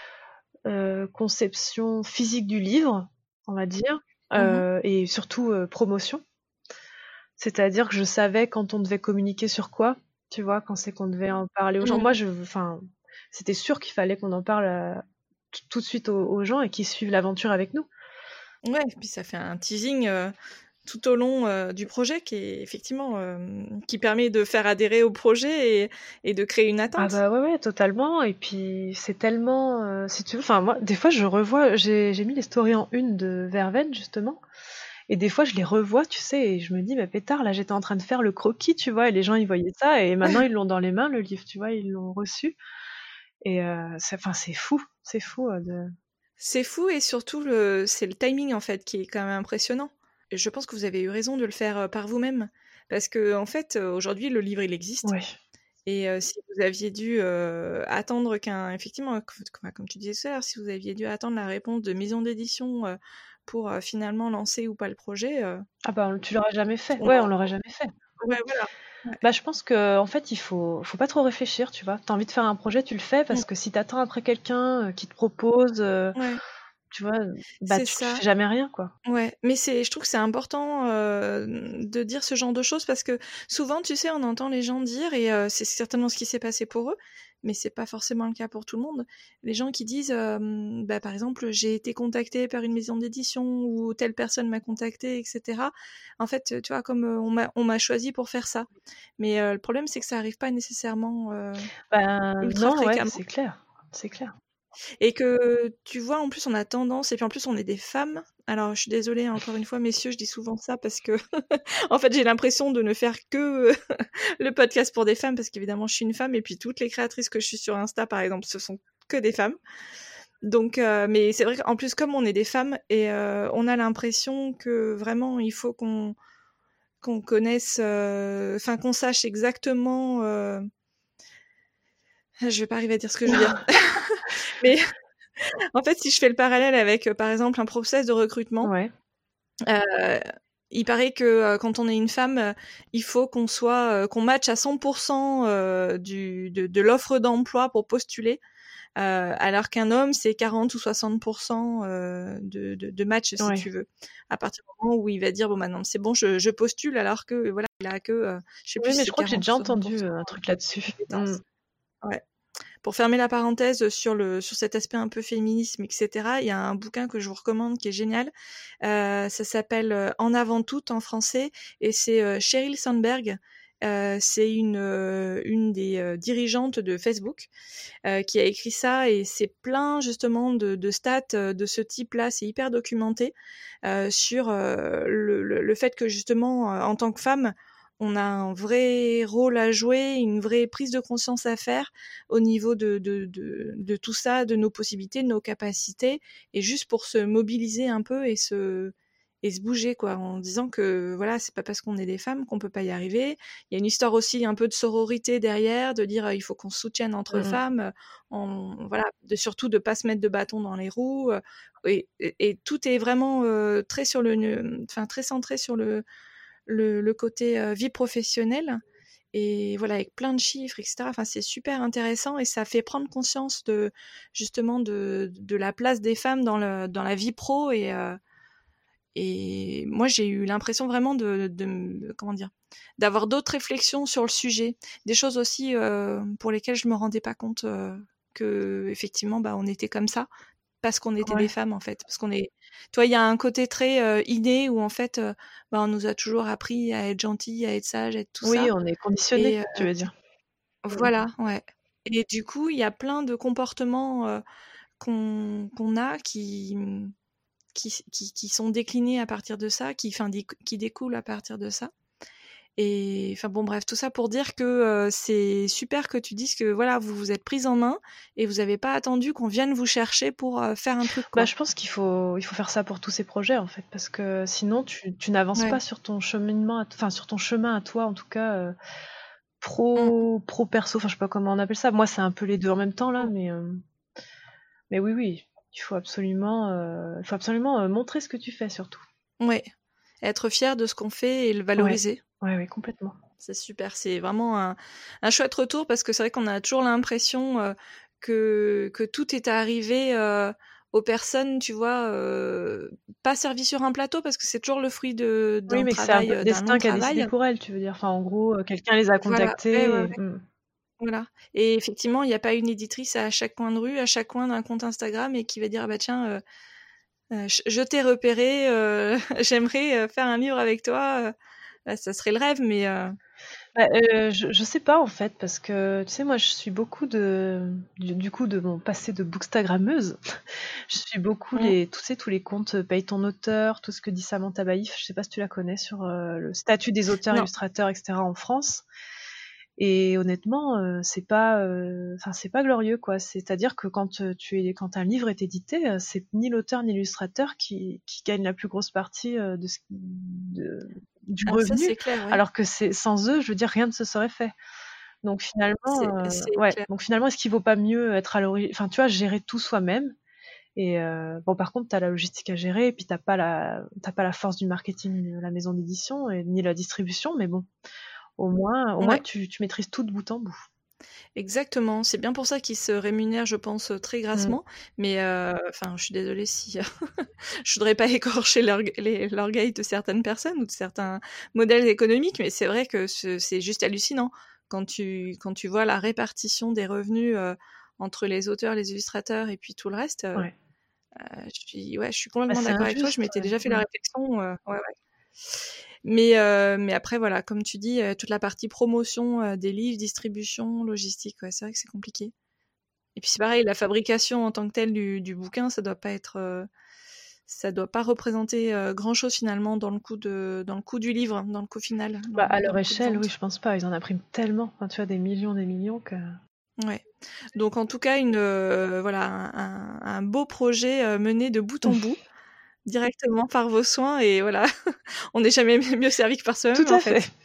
euh, conception physique du livre, on va dire, Mhm. euh, et surtout euh, promotion. C'est-à-dire que je savais quand on devait communiquer sur quoi, tu vois, quand c'est qu'on devait en parler aux gens. Moi, Mhm. je, enfin, c'était sûr qu'il fallait qu'on en parle à- t- tout de suite aux, aux gens et qu'ils suivent l'aventure avec nous. Ouais, et puis ça fait un teasing euh, tout au long euh, du projet qui est effectivement euh, qui permet de faire adhérer au projet et, et de créer une Ah attente. bah ouais, ouais, totalement. Et puis c'est tellement, euh, si tu veux, enfin moi, des fois je revois, j'ai j'ai mis les stories en une de Verveine justement, et des fois je les revois, tu sais, et je me dis, mais pétard, là j'étais en train de faire le croquis, tu vois, et les gens ils voyaient ça, et maintenant ils l'ont dans les mains le livre, tu vois, ils l'ont reçu. Et euh, c'est, enfin c'est fou, c'est fou euh, de. C'est fou et surtout le c'est le timing en fait qui est quand même impressionnant. Et je pense que vous avez eu raison de le faire euh, par vous-même parce que en fait euh, aujourd'hui le livre il existe Ouais. et euh, si vous aviez dû euh, attendre qu'un effectivement comme, comme- comme tu disais tout à l'heure, si vous aviez dû attendre la réponse de maison d'édition euh, pour euh, finalement lancer ou pas le projet, euh, Ah bah tu l'aurais jamais fait. on Ouais, on aurait- l'aurait jamais fait. ouais voilà. Ouais. Bah je pense que en fait il faut, faut pas trop réfléchir, tu vois. T'as envie de faire un projet, tu le fais Mm. parce que si t'attends après quelqu'un euh, qui te propose, euh, Ouais, tu vois, bah c'est tu, tu ça. fais jamais rien quoi. Ouais, mais c'est je trouve que c'est important, heu, de dire ce genre de choses parce que souvent, tu sais, on entend les gens dire et heu, c'est certainement ce qui s'est passé pour eux, mais c'est pas forcément le cas pour tout le monde. Les gens qui disent, hem, bah, par exemple: «J'ai été contacté par une maison d'édition» ou «Telle personne m'a contacté» et cetera. En fait, tu vois, comme, heu, on m'a on m'a choisi pour faire ça. Mais heu, le problème, c'est que ça arrive pas nécessairement, heu, Ben ultra non, ouais, fréquemment. c'est clair, c'est clair. Et que, tu vois, en plus, on a tendance, et puis en plus, on est des femmes. Alors, je suis désolée, encore une fois, messieurs, je dis souvent ça parce que, en fait, j'ai l'impression de ne faire que le podcast pour des femmes, parce qu'évidemment, je suis une femme, et puis toutes les créatrices que je suis sur Insta, par exemple, ce sont que des femmes. Donc, euh, mais c'est vrai qu'en plus, comme on est des femmes, et euh, on a l'impression que vraiment, il faut qu'on qu'on connaisse, enfin, euh, qu'on sache exactement... Euh... Je vais pas arriver à dire ce que je veux dire. Mais en fait, si je fais le parallèle avec, euh, par exemple, un process de recrutement, Ouais. euh, il paraît que euh, quand on est une femme, euh, il faut qu'on soit, euh, qu'on matche à cent pour cent euh, du, de, de l'offre d'emploi pour postuler, euh, alors qu'un homme, c'est quarante ou soixante pour cent euh, de, de, de match, si Ouais. tu veux. À partir du moment où il va dire, bon, maintenant, c'est bon, je, je postule, alors que, voilà, il a que, euh, je sais Oui, plus si mais c'est je crois que j'ai quarante ou déjà soixante pour entendu cent euh, un truc là-dessus. de compétences. Mm. Ouais. Pour fermer la parenthèse sur le sur cet aspect un peu féminisme, et cetera, il y a un bouquin que je vous recommande qui est génial. Euh, ça s'appelle euh, En avant tout en français, et c'est euh, Sheryl Sandberg. Euh, c'est une euh, une des euh, dirigeantes de Facebook euh, qui a écrit ça, et c'est plein justement de, de stats euh, de ce type-là. C'est hyper documenté euh, sur euh, le, le, le fait que justement euh, en tant que femme, on a un vrai rôle à jouer, une vraie prise de conscience à faire au niveau de, de, de, de tout ça, de nos possibilités, de nos capacités, et juste pour se mobiliser un peu et se, et se bouger, quoi, en disant que voilà, c'est pas parce qu'on est des femmes qu'on peut pas y arriver. Il y a une histoire aussi un peu de sororité derrière, de dire euh, il faut qu'on se soutienne entre Mm. femmes, euh, on, voilà, de, surtout de pas se mettre de bâton dans les roues, euh, et, et, et tout est vraiment euh, très sur le, enfin très centré sur le le, le côté euh, vie professionnelle, et voilà, avec plein de chiffres, et cetera. Enfin, c'est super intéressant, et ça fait prendre conscience de justement de, de la place des femmes dans, le, dans la vie pro, et, euh, et moi j'ai eu l'impression vraiment de, de comment dire, d'avoir d'autres réflexions sur le sujet, des choses aussi euh, pour lesquelles je me rendais pas compte euh, que effectivement bah on était comme ça parce qu'on était Ouais. des femmes, en fait, parce qu'on est, toi, il y a un côté très euh, inné où en fait, euh, bah, on nous a toujours appris à être gentil, à être sage, à être tout Oui, ça, on est conditionné, et euh, tu veux dire. voilà, ouais. Et du coup, il y a plein de comportements euh, qu'on qu'on a qui, qui qui qui sont déclinés à partir de ça, qui enfin qui découlent à partir de ça. Et enfin bon, bref, tout ça pour dire que euh, c'est super que tu dises que voilà, vous vous êtes prise en main et vous n'avez pas attendu qu'on vienne vous chercher pour euh, faire un truc, quoi. Bah, je pense qu'il faut, il faut faire ça pour tous ces projets, en fait, parce que sinon, tu, tu n'avances Ouais. pas sur ton cheminement, à t- enfin, sur ton chemin à toi, en tout cas, euh, Mm. pro, pro perso, enfin, je sais pas comment on appelle ça. Moi, c'est un peu les deux en même temps, là, Mm. mais, euh, mais oui, oui, il faut absolument, euh, il faut absolument euh, montrer ce que tu fais, surtout. Ouais. Être fier de ce qu'on fait et le Ouais, valoriser. ouais, ouais, complètement. C'est super. C'est vraiment un, un chouette retour, parce que c'est vrai qu'on a toujours l'impression euh, que, que tout est arrivé euh, aux personnes, tu vois, euh, pas servi sur un plateau, parce que c'est toujours le fruit de, Oui, d'un mais que c'est un travail, peu le euh, d'un long destin qui a décidé travail. pour elle, tu veux dire. Enfin, en gros, euh, quelqu'un les a Voilà. Ouais, ouais, contactés. ouais. Et- mm. Voilà. Et effectivement, il n'y a pas une éditrice à chaque coin de rue, à chaque coin d'un compte Instagram, et qui va dire, ah bah tiens, euh, euh, je, je t'ai repéré, euh, j'aimerais euh, faire un livre avec toi. Euh, bah, ça serait le rêve, mais euh, Bah, euh, je, je sais pas en fait, parce que tu sais, moi je suis beaucoup de, du, du coup, de mon passé de bookstagrammeuse. Je suis beaucoup mm, les, tu sais, tous les comptes euh, Paye ton auteur, tout ce que dit Samantha Baïf. Je sais pas si tu la connais sur euh, le statut des auteurs, non. illustrateurs, et cetera en France. Et honnêtement, euh, c'est pas, euh, enfin c'est pas glorieux quoi. C'est-à-dire que quand euh, tu es, quand un livre est édité, euh, c'est ni l'auteur ni l'illustrateur qui, qui gagne la plus grosse partie euh, de, ce- de- du Ah, ça, revenu, c'est clair, ouais. alors que c'est sans eux, je veux dire, rien ne se serait fait. Donc finalement, C'est, euh, c'est ouais. clair. Donc finalement, est-ce qu'il vaut pas mieux être à l'origine, enfin tu vois, gérer tout soi-même. Et euh, bon, par contre, t'as la logistique à gérer, et puis t'as pas la, t'as pas la force du marketing de la maison d'édition et ni la distribution, mais bon, au moins, au moins Ouais, tu, tu maîtrises tout de bout en bout. exactement. C'est bien pour ça qu'ils se rémunèrent, je pense, euh, très Mm. grassement. Mais, euh, enfin, je suis désolée si je voudrais pas écorcher l'orgue- les- l'orgueil de certaines personnes ou de certains modèles économiques, mais c'est vrai que ce- c'est juste hallucinant quand tu quand tu vois la répartition des revenus euh, entre les auteurs, les illustrateurs et puis tout le reste. euh, Ouais. euh, je suis ouais, je suis Bah, complètement c'est d'accord avec toi. Je injuste, m'étais ouais. déjà fait la Mm. réflexion. euh, ouais, ouais. Mais, euh, mais après, voilà, comme tu dis, euh, toute la partie promotion euh, des livres, distribution, logistique, ouais, c'est vrai que c'est compliqué. Et puis c'est pareil, la fabrication en tant que telle du, du bouquin, ça doit pas être, euh, ça doit pas représenter euh, grand chose finalement dans le coût de, dans le coût du livre, dans le coût final, Bah, dans, à dans leur le coût de échelle, vente. oui, je pense pas. Ils en impriment tellement, enfin, tu vois, des millions, des millions que. Ouais. Donc en tout cas, une, euh, voilà, un, un, un beau projet euh, mené de bout en bout, directement par vos soins, et voilà, on n'est jamais mieux servi que par soi-même Tout à en fait. fait.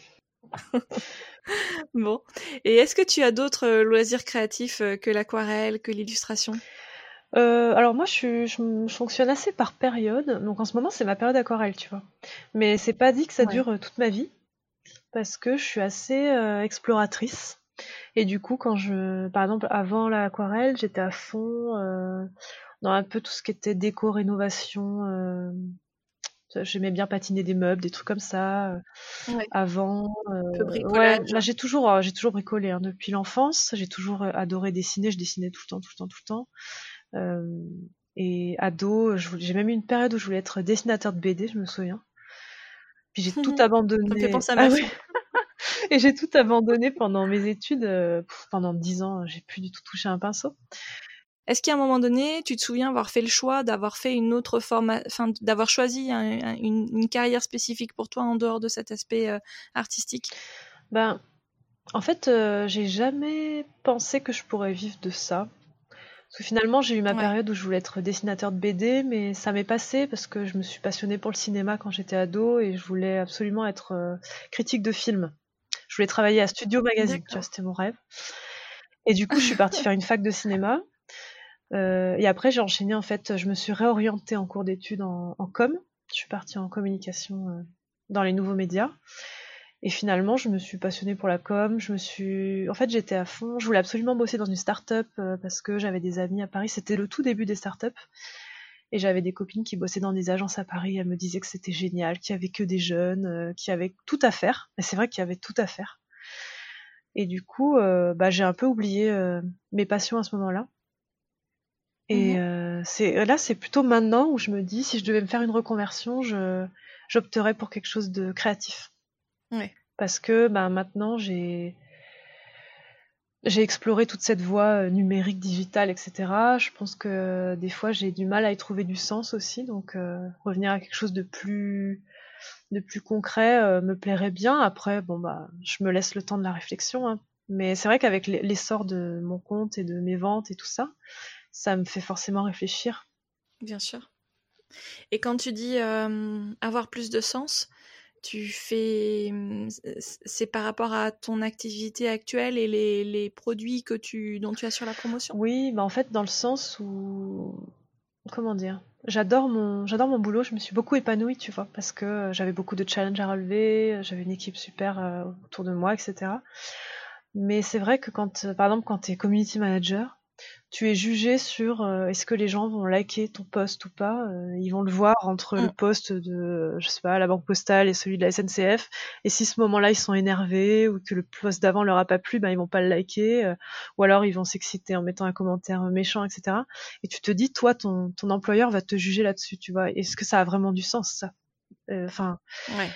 Bon. Et est-ce que tu as d'autres euh, loisirs créatifs euh, que l'aquarelle, que l'illustration? Euh, alors moi, je, suis- je, je fonctionne assez par période. Donc en ce moment, c'est ma période aquarelle, tu vois. Mais c'est pas dit que ça Ouais. dure euh, toute ma vie, parce que je suis assez euh, exploratrice. Et du coup, quand je, par exemple, avant l'aquarelle, j'étais à fond euh, dans un peu tout ce qui était déco, rénovation. euh, J'aimais bien patiner des meubles, des trucs comme ça. euh, Ouais. Avant, Un peu euh, ouais, bricolage. là j'ai toujours, euh, j'ai toujours bricolé hein, depuis l'enfance. J'ai toujours euh, adoré dessiner. Je dessinais tout le temps, tout le temps, tout le temps. Euh, et ado, je voulais- j'ai même eu une période où je voulais être dessinateur de B D, je me souviens. Puis j'ai tout Ça me fait abandonné. penser à Ah ma oui. fille. Et j'ai tout abandonné pendant mes études. euh, pff, pendant dix ans, j'ai plus du tout touché un pinceau. Est-ce qu'à un moment donné, tu te souviens avoir fait le choix d'avoir fait une autre forme, enfin d'avoir choisi un- un- une, une carrière spécifique pour toi en dehors de cet aspect euh, artistique? Ben, en fait, euh, j'ai jamais pensé que je pourrais vivre de ça. Parce que finalement, j'ai eu ma Ouais, période où je voulais être dessinateur de B D, mais ça m'est passé parce que je me suis passionnée pour le cinéma quand j'étais ado et je voulais absolument être euh, critique de film. Je voulais travailler à Studio Magazine, tu vois, d'accord. c'était mon rêve. Et du coup, je suis partie faire une fac de cinéma. euh, et après, j'ai enchaîné, en fait, je me suis réorientée en cours d'études en, en com. Je suis partie en communication euh, dans les nouveaux médias. Et finalement, je me suis passionnée pour la com. Je me suis, en fait, j'étais à fond. Je voulais absolument bosser dans une start-up euh, parce que j'avais des amis à Paris. C'était le tout début des start-up. Et j'avais des copines qui bossaient dans des agences à Paris. Elles me disaient que c'était génial, qu'il y avait que des jeunes, euh, qu'il y avait tout à faire. Et c'est vrai qu'il y avait tout à faire. Et du coup, euh, bah, j'ai un peu oublié euh, mes passions à ce moment-là. Et Mhm. euh, c'est là, c'est plutôt maintenant où je me dis, si je devais me faire une reconversion, je j'opterais pour quelque chose de créatif. Ouais. Parce que bah, maintenant, j'ai j'ai exploré toute cette voie euh, numérique, digitale, et cetera. Je pense que euh, des fois, j'ai du mal à y trouver du sens aussi. Donc, euh, revenir à quelque chose de plus, de plus concret euh, me plairait bien. Après, bon, bah, je me laisse le temps de la réflexion. Hein. Mais c'est vrai qu'avec l'essor de mon compte et de mes ventes et tout ça, ça me fait forcément réfléchir. Bien sûr. Et quand tu dis euh, avoir plus de sens, tu fais, c'est par rapport à ton activité actuelle et les, les produits que tu, dont tu assures la promotion? Oui, bah en fait, dans le sens où, comment dire, j'adore mon, j'adore mon boulot. Je me suis beaucoup épanouie, tu vois, parce que euh, j'avais beaucoup de challenges à relever, j'avais une équipe super euh, autour de moi, et cetera. Mais c'est vrai que quand, euh, par exemple, quand tu es community manager, tu es jugé sur euh, est-ce que les gens vont liker ton post ou pas. Euh, ils vont le voir entre le Mm. post de, je sais pas, la Banque Postale et celui de la S N C F. Et si ce moment-là ils sont énervés ou que le post d'avant leur a pas plu, ben ils vont pas le liker. euh, ou alors ils vont s'exciter en mettant un commentaire méchant, et cetera. Et tu te dis, toi, ton, ton employeur va te juger là-dessus, tu vois. Est-ce que ça a vraiment du sens, ça? Enfin, Ouais.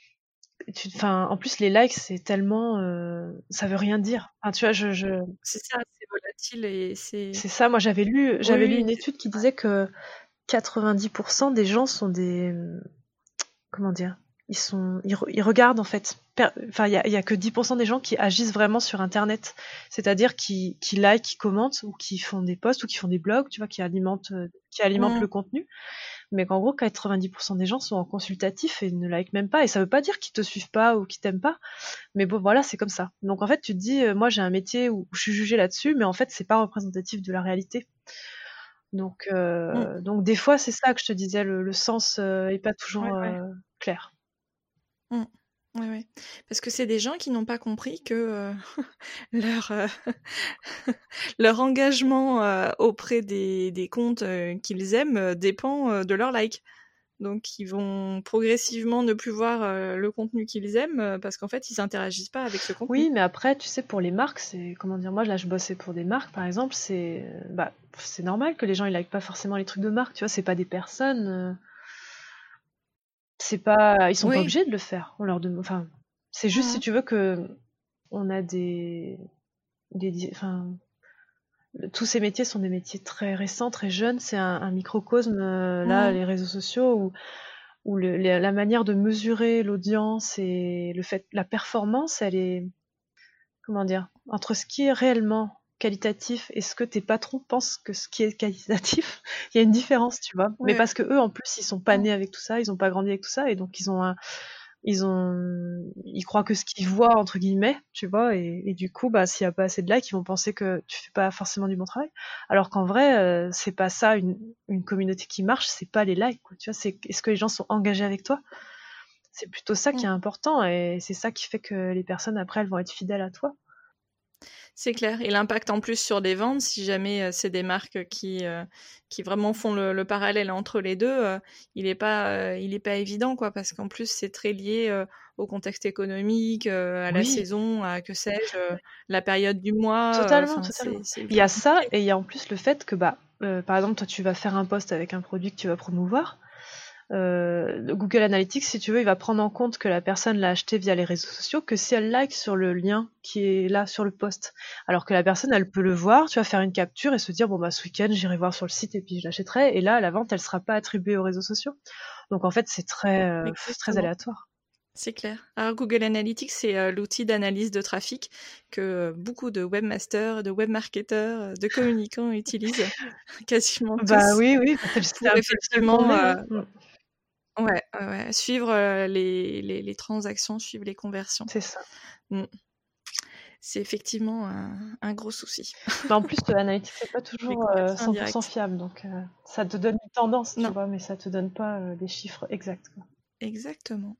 tu, enfin, en plus les likes c'est tellement, euh, ça veut rien dire. Enfin, tu vois, je, je, C'est ça, c'est volatile et c'est... c'est ça. Moi, j'avais lu, Oui, j'avais lu oui, une étude qui disait que quatre-vingt-dix pour cent des gens sont des, comment dire, ils sont, ils, re- ils regardent en fait. Per- Enfin, il y a, il y a que dix pour cent des gens qui agissent vraiment sur Internet, c'est-à-dire qui, qui like, qui commentent ou qui font des posts ou qui font des blogs, tu vois, qui alimentent, euh, qui alimentent Mm. le contenu. Mais qu'en gros, quatre-vingt-dix pour cent des gens sont en consultatif et ne like même pas. Et ça veut pas dire qu'ils te suivent pas ou qu'ils t'aiment pas. Mais bon, voilà, c'est comme ça. Donc en fait, tu te dis, euh, moi j'ai un métier où je suis jugée là-dessus, mais en fait, c'est pas représentatif de la réalité. Donc, Mm. euh, donc des fois, c'est ça que je te disais, le, le sens euh, est pas Ouais, toujours ouais. euh, clair. Mm. Ouais, ouais. Parce que c'est des gens qui n'ont pas compris que euh, leur, euh, leur engagement euh, auprès des, des comptes euh, qu'ils aiment euh, dépend euh, de leur like. Donc ils vont progressivement ne plus voir euh, le contenu qu'ils aiment euh, parce qu'en fait ils n'interagissent pas avec ce contenu. Oui, mais après, tu sais, pour les marques, c'est comment dire, moi là, je bossais pour des marques, par exemple, c'est euh, bah, c'est normal que les gens ils likent pas forcément les trucs de marque, tu vois, c'est pas des personnes, euh, c'est pas, ils sont pas Oui. obligés de le faire. On leur demande, enfin, c'est juste si Mhm. tu veux que on a des, des, di- enfin, tous ces métiers sont des métiers très récents, très jeunes. C'est un, un microcosme, euh, là, Mmh. les réseaux sociaux, où, où le- les- la manière de mesurer l'audience et le fait, la performance, elle est, comment dire, entre ce qui est réellement qualitatif et ce que tes patrons pensent que ce qui est qualitatif, il y a une différence, tu vois. Mais Ouais. parce que eux, en plus, ils sont pas Mmh. nés avec tout ça, ils ont pas grandi avec tout ça, et donc ils ont un, ils ont, ils croient que ce qu'ils voient entre guillemets, tu vois, et, et du coup, bah, s'il y a pas assez de likes, ils vont penser que tu fais pas forcément du bon travail. Alors qu'en vrai, euh, c'est pas ça une, une communauté qui marche, c'est pas les likes, quoi, tu vois, c'est est-ce que les gens sont engagés avec toi. C'est plutôt ça qui Mmh. est important, et c'est ça qui fait que les personnes après elles vont être fidèles à toi. C'est clair. Et l'impact en plus sur les ventes, si jamais euh, c'est des marques qui, euh, qui vraiment font le, le parallèle entre les deux, euh, il n'est pas, euh, il est pas évident, quoi, parce qu'en plus, c'est très lié euh, au contexte économique, euh, à la Oui, saison, à que sais-je, euh, la période du mois. totalement, Enfin, totalement. c'est, c'est Il y ultra a ça, compliqué. et il y a en plus le fait que, bah, euh, par exemple, toi, tu vas faire un post avec un produit que tu vas promouvoir. Euh, le Google Analytics, si tu veux, il va prendre en compte que la personne l'a acheté via les réseaux sociaux, que si elle like sur le lien qui est là sur le post. Alors que la personne, elle peut le voir, tu vas faire une capture et se dire, bon, bah, ce week-end, j'irai voir sur le site et puis je l'achèterai. Et là, la vente, elle sera pas attribuée aux réseaux sociaux. Donc, en fait, c'est très, euh, c'est très Exactement. aléatoire. C'est clair. Alors Google Analytics, c'est euh, l'outil d'analyse de trafic que euh, beaucoup de webmasters, de webmarketeurs, euh, de communicants utilisent, quasiment Bah tous, oui, oui, c'est c'est pour un peu le seul qu'on effectivement ait, euh, hein. Mm. ouais, ouais, ouais, suivre euh, les, les, les transactions, suivre les conversions. C'est ça. Mm. C'est effectivement un, un gros souci. Mais en plus, l'analytique, c'est pas Les toujours euh, conversions cent pour cent indirectes. fiable. Donc, euh, ça te donne une tendance, tu Non, vois, mais ça te donne pas euh, des chiffres exacts, quoi. exactement.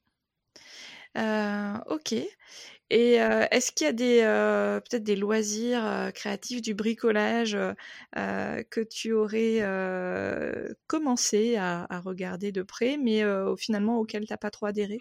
Euh, ok. Et euh, est-ce qu'il y a des euh, peut-être des loisirs euh, créatifs, du bricolage euh, euh, que tu aurais euh, commencé à, à regarder de près, mais euh, finalement auquel t'as pas trop adhéré?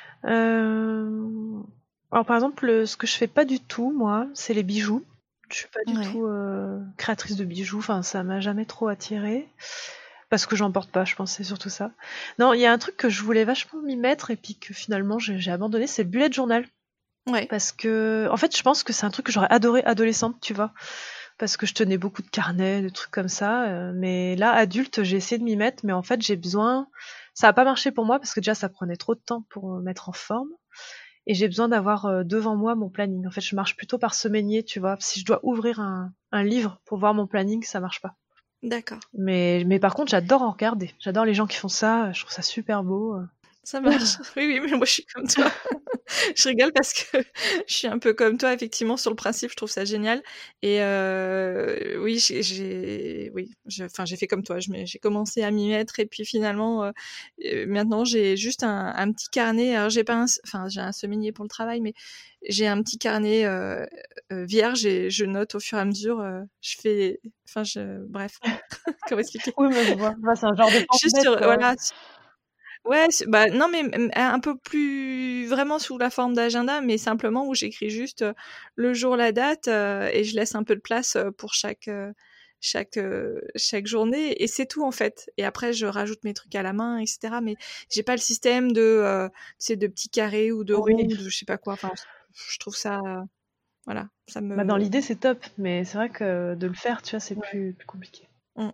Euh, Alors, par exemple, le- ce que je fais pas du tout, moi, c'est les bijoux. Je suis pas du Ouais. tout euh, créatrice de bijoux. Enfin, ça m'a jamais trop attirée. Parce que j'en porte pas, je pense, c'est surtout ça. Non, il y a un truc que je voulais vachement m'y mettre et puis que finalement j'ai j'ai abandonné, c'est le bullet journal. Ouais. Parce que, en fait, je pense que c'est un truc que j'aurais adoré adolescente, tu vois. Parce que je tenais beaucoup de carnets, de trucs comme ça. euh, Mais là, adulte, j'ai essayé de m'y mettre, mais en fait, j'ai besoin. Ça a pas marché pour moi parce que déjà, ça prenait trop de temps pour me mettre en forme. Et j'ai besoin d'avoir euh, devant moi mon planning. En fait, je marche plutôt par semainier, tu vois. Si je dois ouvrir un, un livre pour voir mon planning, ça marche pas. D'accord. Mais, mais par contre, j'adore en regarder. J'adore les gens qui font ça. Je trouve ça super beau. Ça marche. Oui, oui, mais moi je suis comme toi. Je rigole parce que je suis un peu comme toi, effectivement, sur le principe, je trouve ça génial. Et euh, oui, j'ai, j'ai- oui, je- enfin, j'ai fait comme toi. Je m'ai- j'ai commencé à m'y mettre et puis finalement, euh, euh, maintenant, j'ai juste un, un petit carnet. Alors, j'ai pas, un, enfin, j'ai un semainier pour le travail, mais j'ai un petit carnet euh, euh, vierge et je note au fur et à mesure. euh, je fais, enfin, je, bref, comment expliquer? Oui, mais je vois. Enfin, c'est un genre de Juste pensée, sur, quoi. voilà, ouais, c'est- bah non, mais m- un peu plus vraiment sous la forme d'agenda, mais simplement où j'écris juste euh, le jour, la date, euh, et je laisse un peu de place euh, pour chaque euh, chaque euh, chaque journée, et c'est tout en fait. Et après, je rajoute mes trucs à la main, et cetera. Mais j'ai pas le système de euh, tu sais, de petits carrés ou de ronds Oui. ou de je sais pas quoi. Enfin, je trouve ça, euh, voilà, ça Bah, dans me. l'idée, c'est top. Mais c'est vrai que de le faire, tu vois, c'est Ouais. plus, plus compliqué. Mm.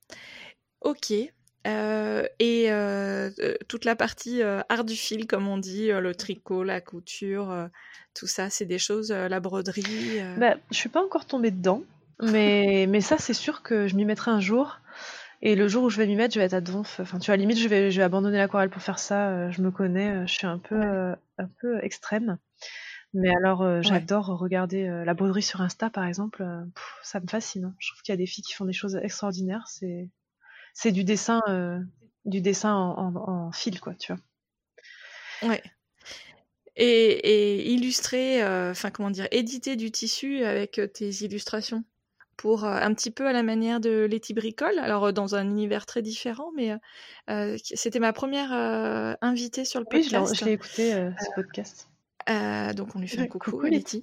Ok. Euh, et euh, euh, toute la partie euh, art du fil, comme on dit, euh, le tricot, la couture, euh, tout ça, c'est des choses, euh, la broderie. euh. Bah, je suis pas encore tombée dedans. Mais, mais ça, c'est sûr que je m'y mettrai un jour. Et le jour où je vais m'y mettre, je vais être à donf. Enfin, tu vois, limite, je vais, je vais abandonner l'aquarelle pour faire ça. euh, Je me connais, euh, je suis un peu, Ouais, euh, un peu extrême. Mais alors, euh, ouais. j'adore regarder euh, la broderie sur Insta, par exemple. euh, pff, ça me fascine, hein. Je trouve qu'il y a des filles qui font des choses extraordinaires. C'est, c'est du dessin, euh, du dessin en, en, en fil, quoi, tu vois. Ouais. Et, et illustrer, euh, enfin comment dire, éditer du tissu avec euh, tes illustrations pour euh, un petit peu à la manière de Letty Bricole, alors euh, dans un univers très différent, mais euh, euh, c'était ma première euh, invitée sur le Oui, je l'ai, je podcast. l'ai écouté, euh, ce podcast. Euh, donc on lui fait un coucou Coucou, à Letty. Letty.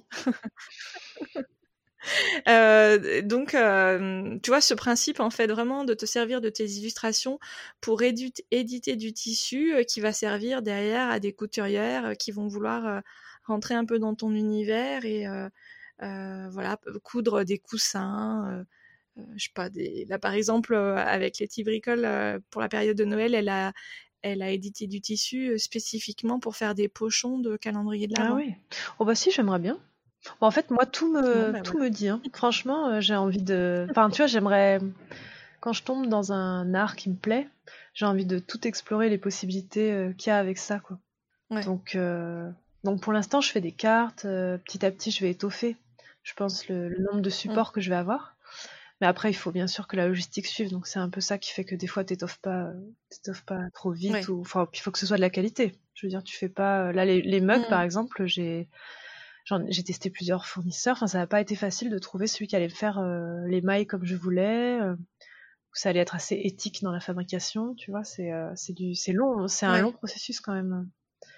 Euh, donc, euh, tu vois, ce principe, en fait, vraiment de te servir de tes illustrations pour édu- éditer du tissu euh, qui va servir derrière à des couturières euh, qui vont vouloir euh, rentrer un peu dans ton univers et euh, euh, voilà, coudre des coussins, euh, euh, je sais pas, des... là par exemple, euh, avec Letty Bricole, euh, pour la période de Noël, elle a, elle a édité du tissu euh, spécifiquement pour faire des pochons de calendrier de Ah l'Avent. oui. Oh bah si, j'aimerais bien. Bon, en fait, moi, tout Bon, me, bah tout voilà. me dit. Hein. Franchement, euh, j'ai envie de. Enfin, tu vois, j'aimerais. Quand je tombe dans un art qui me plaît, j'ai envie de tout explorer les possibilités euh, qu'il y a avec ça, quoi. Ouais. Donc, euh, donc pour l'instant, je fais des cartes. euh, petit à petit, je vais étoffer, je pense, le, le nombre de supports que je vais avoir. Mais après, il faut bien sûr que la logistique suive. Donc, c'est un peu ça qui fait que des fois, t'étoffes pas, euh, t'étoffes pas trop vite. Ouais. Ou, enfin, il faut que ce soit de la qualité. Je veux dire, tu fais pas. Là, les, les mugs, Mm. par exemple, j'ai, j'en- j'ai testé plusieurs fournisseurs. Enfin, ça n'a pas été facile de trouver celui qui allait me faire euh, les mailles comme je voulais. euh, ça allait être assez éthique dans la fabrication, tu vois. C'est, euh, c'est du, c'est long. C'est un long Ouais. processus quand même.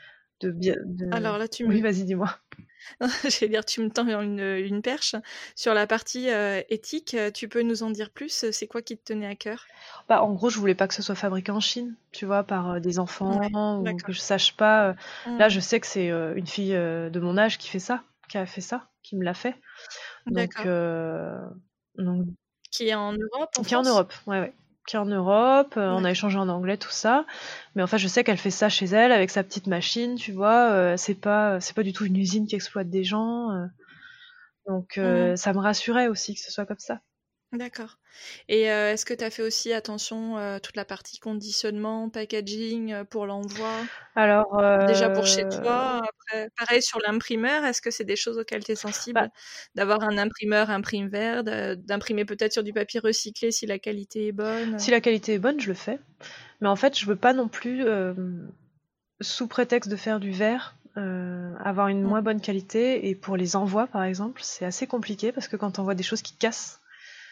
De bien. De... Alors là, tu Oui, me, vas-y, dis-moi. j'allais dire, tu me tends une, une perche. Sur la partie euh, éthique, euh, tu peux nous en dire plus? C'est quoi qui te tenait à cœur? Bah, en gros, je voulais pas que ce soit fabriqué en Chine, tu vois, par euh, des enfants Ouais, ou que d'accord. je sache pas. euh. Là, Mm. je sais que c'est euh, une fille euh, de mon âge qui fait ça, qui a fait ça, qui me l'a fait. Donc, D'accord. euh, donc Qui est en Europe, en qui est en France? Europe, ouais, ouais. Qui est en Europe, euh, on a D'accord. échangé en anglais, tout ça. Mais en fait, je sais qu'elle fait ça chez elle avec sa petite machine, tu vois. euh, c'est pas, c'est pas du tout une usine qui exploite des gens. euh. donc, Mm. euh, ça me rassurait aussi que ce soit comme ça. D'accord. Et euh, est-ce que tu as fait aussi attention à toute la partie conditionnement, packaging euh, pour l'envoi? Alors, Déjà pour chez euh, toi, après, pareil sur l'imprimeur, est-ce que c'est des choses auxquelles tu es bah, sensible? D'avoir un imprimeur imprime vert, de- d'imprimer peut-être sur du papier recyclé si la qualité est bonne? si la qualité est bonne, je le fais. Mais en fait, je veux pas non plus, euh, sous prétexte de faire du verre, euh, avoir une Mm. moins bonne qualité. Et pour les envois, par exemple, c'est assez compliqué parce que quand on voit des choses qui cassent,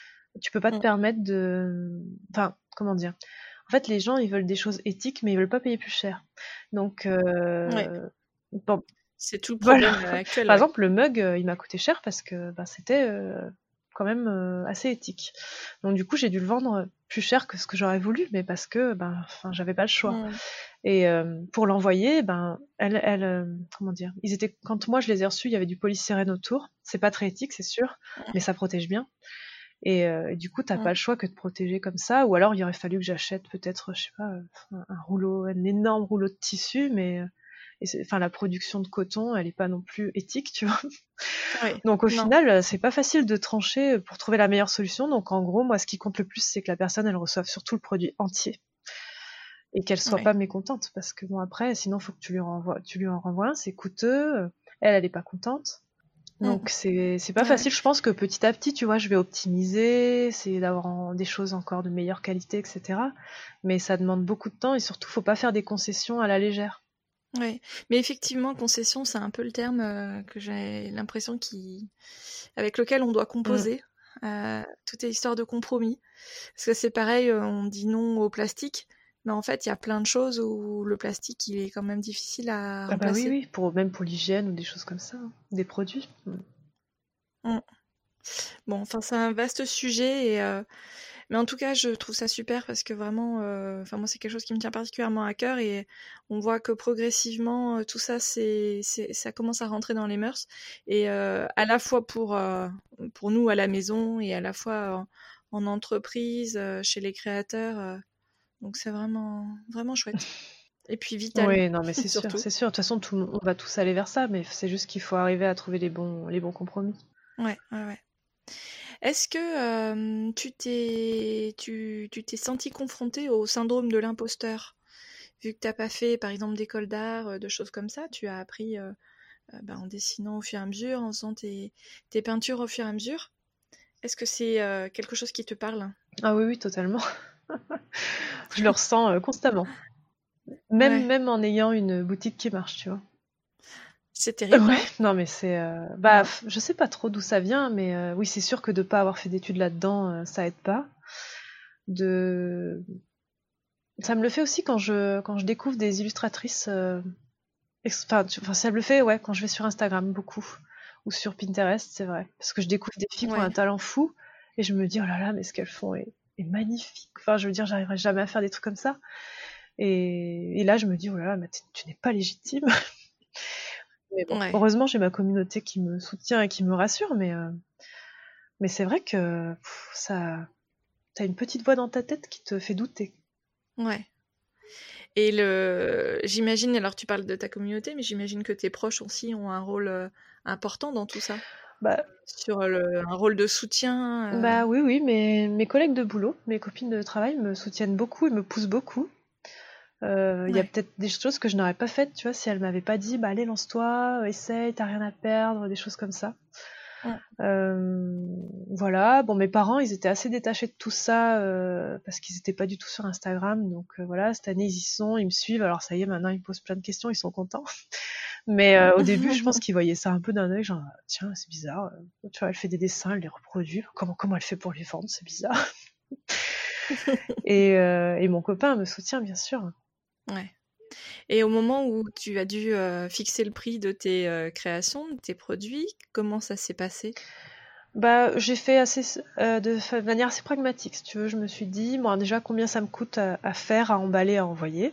tu peux pas te Mm. permettre de. Enfin, comment dire? En fait, les gens, ils veulent des choses éthiques, mais ils veulent pas payer plus cher. Donc, Ouais, euh, bon, c'est tout le voilà. problème euh, actuel, Par ouais. exemple, le mug, euh, il m'a coûté cher parce que bah, c'était euh, quand même euh, assez éthique. Donc, du coup, j'ai dû le vendre plus cher que ce que j'aurais voulu, mais parce que ben, enfin, j'avais pas le choix. Mm. Et euh, pour l'envoyer, ben, elle, elle, euh, comment dire, ils étaient, quand moi je les ai reçus, il y avait du polystyrène autour. C'est pas très éthique, c'est sûr, mais ça protège bien. Et, euh, et du coup, t'as Mm. pas le choix que de protéger comme ça. Ou alors, il aurait fallu que j'achète peut-être, je sais pas, euh, un, un rouleau, un énorme rouleau de tissu, mais euh, et c'est- enfin, la production de coton, elle est pas non plus éthique, tu vois. Ouais, Donc au non, final, euh, c'est pas facile de trancher pour trouver la meilleure solution. Donc en gros, moi, ce qui compte le plus, c'est que la personne, elle reçoive surtout le produit entier et qu'elle soit ouais. pas mécontente, parce que bon après, sinon faut que tu lui renvoies, tu lui en renvoies un, c'est coûteux. euh, Elle, elle est pas contente. Mm. Donc c'est c'est pas Ouais, facile. Je pense que petit à petit, tu vois, je vais optimiser, essayer d'avoir en- des choses encore de meilleure qualité, et cetera. Mais ça demande beaucoup de temps et surtout, faut pas faire des concessions à la légère. ouais. Mais effectivement, concession, c'est un peu le terme euh, que j'ai l'impression qui... avec lequel on doit Mm. composer. Euh, tout est histoire de compromis. Parce que c'est pareil, euh, on dit non au plastique, mais en fait, il y a plein de choses où le plastique, il est quand même difficile à Ah bah oui, remplacer. oui, pour même pour l'hygiène ou des choses comme ça, hein, des produits. Mm. Mm. Bon, enfin, c'est un vaste sujet, et, euh, mais en tout cas, je trouve ça super parce que vraiment, euh, enfin, moi, c'est quelque chose qui me tient particulièrement à cœur, et on voit que progressivement, euh, tout ça, c'est, c'est, ça commence à rentrer dans les mœurs, et euh, à la fois pour, euh, pour nous à la maison et à la fois en, en entreprise, euh, chez les créateurs. euh, donc c'est vraiment, vraiment chouette. Et puis vital, Oui, non, mais c'est sûr, surtout. c'est sûr. De toute façon, tout, le monde- on va tous aller vers ça, mais c'est juste qu'il faut arriver à trouver les bons, les bons compromis. Ouais, ouais, ouais. Est-ce que euh, tu t'es tu, tu t'es senti confronté au syndrome de l'imposteur? Vu que t'as pas fait, par exemple, d'école d'art, euh, de choses comme ça, tu as appris euh, euh, bah, en dessinant au fur et à mesure, en faisant tes, tes peintures au fur et à mesure. Est-ce que c'est euh, quelque chose qui te parle? Ah oui, oui, totalement. Je le ressens euh, constamment. Même, Ouais, même en ayant une boutique qui marche, tu vois. c'est terrible, Ouais, hein? non, mais c'est. euh, Bah, Ouais. f- je sais pas trop d'où ça vient, mais euh, oui, c'est sûr que de pas avoir fait d'études là-dedans, euh, ça aide pas. De... Ça me le fait aussi quand je, quand je découvre des illustratrices. euh, ex- Enfin, tu- enfin, ça me le fait, ouais, quand je vais sur Instagram beaucoup. Ou sur Pinterest, c'est vrai. Parce que je découvre des filles qui ont un Ouais. talent fou et je me dis, oh là là, mais ce qu'elles font est, est magnifique. Enfin, je veux dire, j'arriverai jamais à faire des trucs comme ça. Et, et là, je me dis, oh là là, mais tu tu n'es pas légitime. Mais bon, Ouais. heureusement, j'ai ma communauté qui me soutient et qui me rassure, mais, euh, Mais c'est vrai que pff, ça, t'as une petite voix dans ta tête qui te fait douter. Ouais. Et le, j'imagine, alors tu parles de ta communauté, mais j'imagine que tes proches aussi ont un rôle euh, important dans tout ça. Bah, Sur le, un rôle de soutien. euh, bah oui, oui, mais mes collègues de boulot, mes copines de travail me soutiennent beaucoup et me poussent beaucoup. Euh, Il y a Ouais. peut-être des choses que je n'aurais pas faites, tu vois, si elles m'avaient pas dit, bah allez, lance-toi, essaye, t'as rien à perdre, des choses comme ça. Mm. Euh, voilà, bon, mes parents, ils étaient assez détachés de tout ça euh, parce qu'ils étaient pas du tout sur Instagram, donc euh, voilà, cette année ils y sont, ils me suivent, alors ça y est, maintenant ils me posent plein de questions, ils sont contents. Mais euh, au début, je pense qu'ils voyaient ça un peu d'un œil, genre tiens, c'est bizarre, euh, tu vois, elle fait des dessins, elle les reproduit, comment comment elle fait pour les vendre, c'est bizarre. Et, euh, et mon copain me soutient bien sûr. Ouais. Et au moment où tu as dû euh, fixer le prix de tes euh, créations, de tes produits, comment ça s'est passé? Bah, j'ai fait assez euh, de fa- manière assez pragmatique, si tu veux. Je me suis dit, bon, déjà, combien ça me coûte à, à faire, à emballer, à envoyer.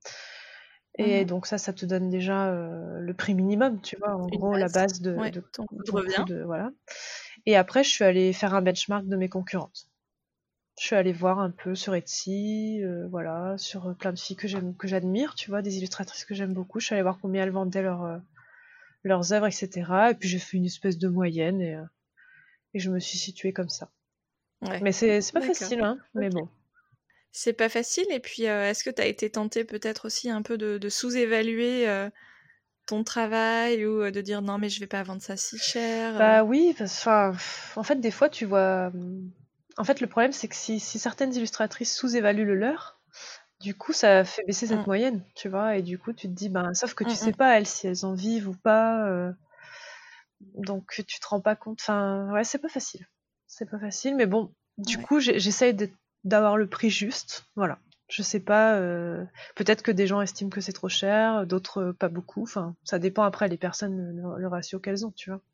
Et Mhm. donc ça, ça te donne déjà euh, le prix minimum, tu vois, en Une gros, la base. base de, Ouais, de ton coût de ton coût revient. de... Voilà. Et après, je suis allée faire un benchmark de mes concurrentes. Je suis allée voir un peu sur Etsy, euh, voilà, sur plein de filles que j'aime, que j'admire, tu vois, des illustratrices que j'aime beaucoup. Je suis allée voir combien elles vendaient leurs, euh, leurs œuvres, et cetera. Et puis j'ai fait une espèce de moyenne et, euh, et je me suis située comme ça. Ouais, Mais c'est, c'est pas d'accord. facile, hein, Ok. mais bon. C'est pas facile. Et puis, euh, est-ce que tu as été tentée peut-être aussi un peu de, de sous-évaluer euh, ton travail ou euh, de dire non, mais je vais pas vendre ça si cher euh. Bah oui, parce, enfin, pff, en fait, des fois, tu vois. hum, En fait, le problème, c'est que si, si certaines illustratrices sous-évaluent le leur, du coup, ça fait baisser cette Mm, moyenne, tu vois. Et du coup, tu te dis, ben, sauf que tu mm, sais mm. pas, elles, si elles en vivent ou pas. euh, donc, tu te rends pas compte. Enfin, ouais, c'est pas facile. C'est pas facile, mais bon, du Ouais. coup, j'ai- j'essaye d'être- d'avoir le prix juste. Voilà. Je sais pas, euh, peut-être que des gens estiment que c'est trop cher, d'autres euh, pas beaucoup. Enfin, ça dépend après les personnes, le, le ratio qu'elles ont, tu vois.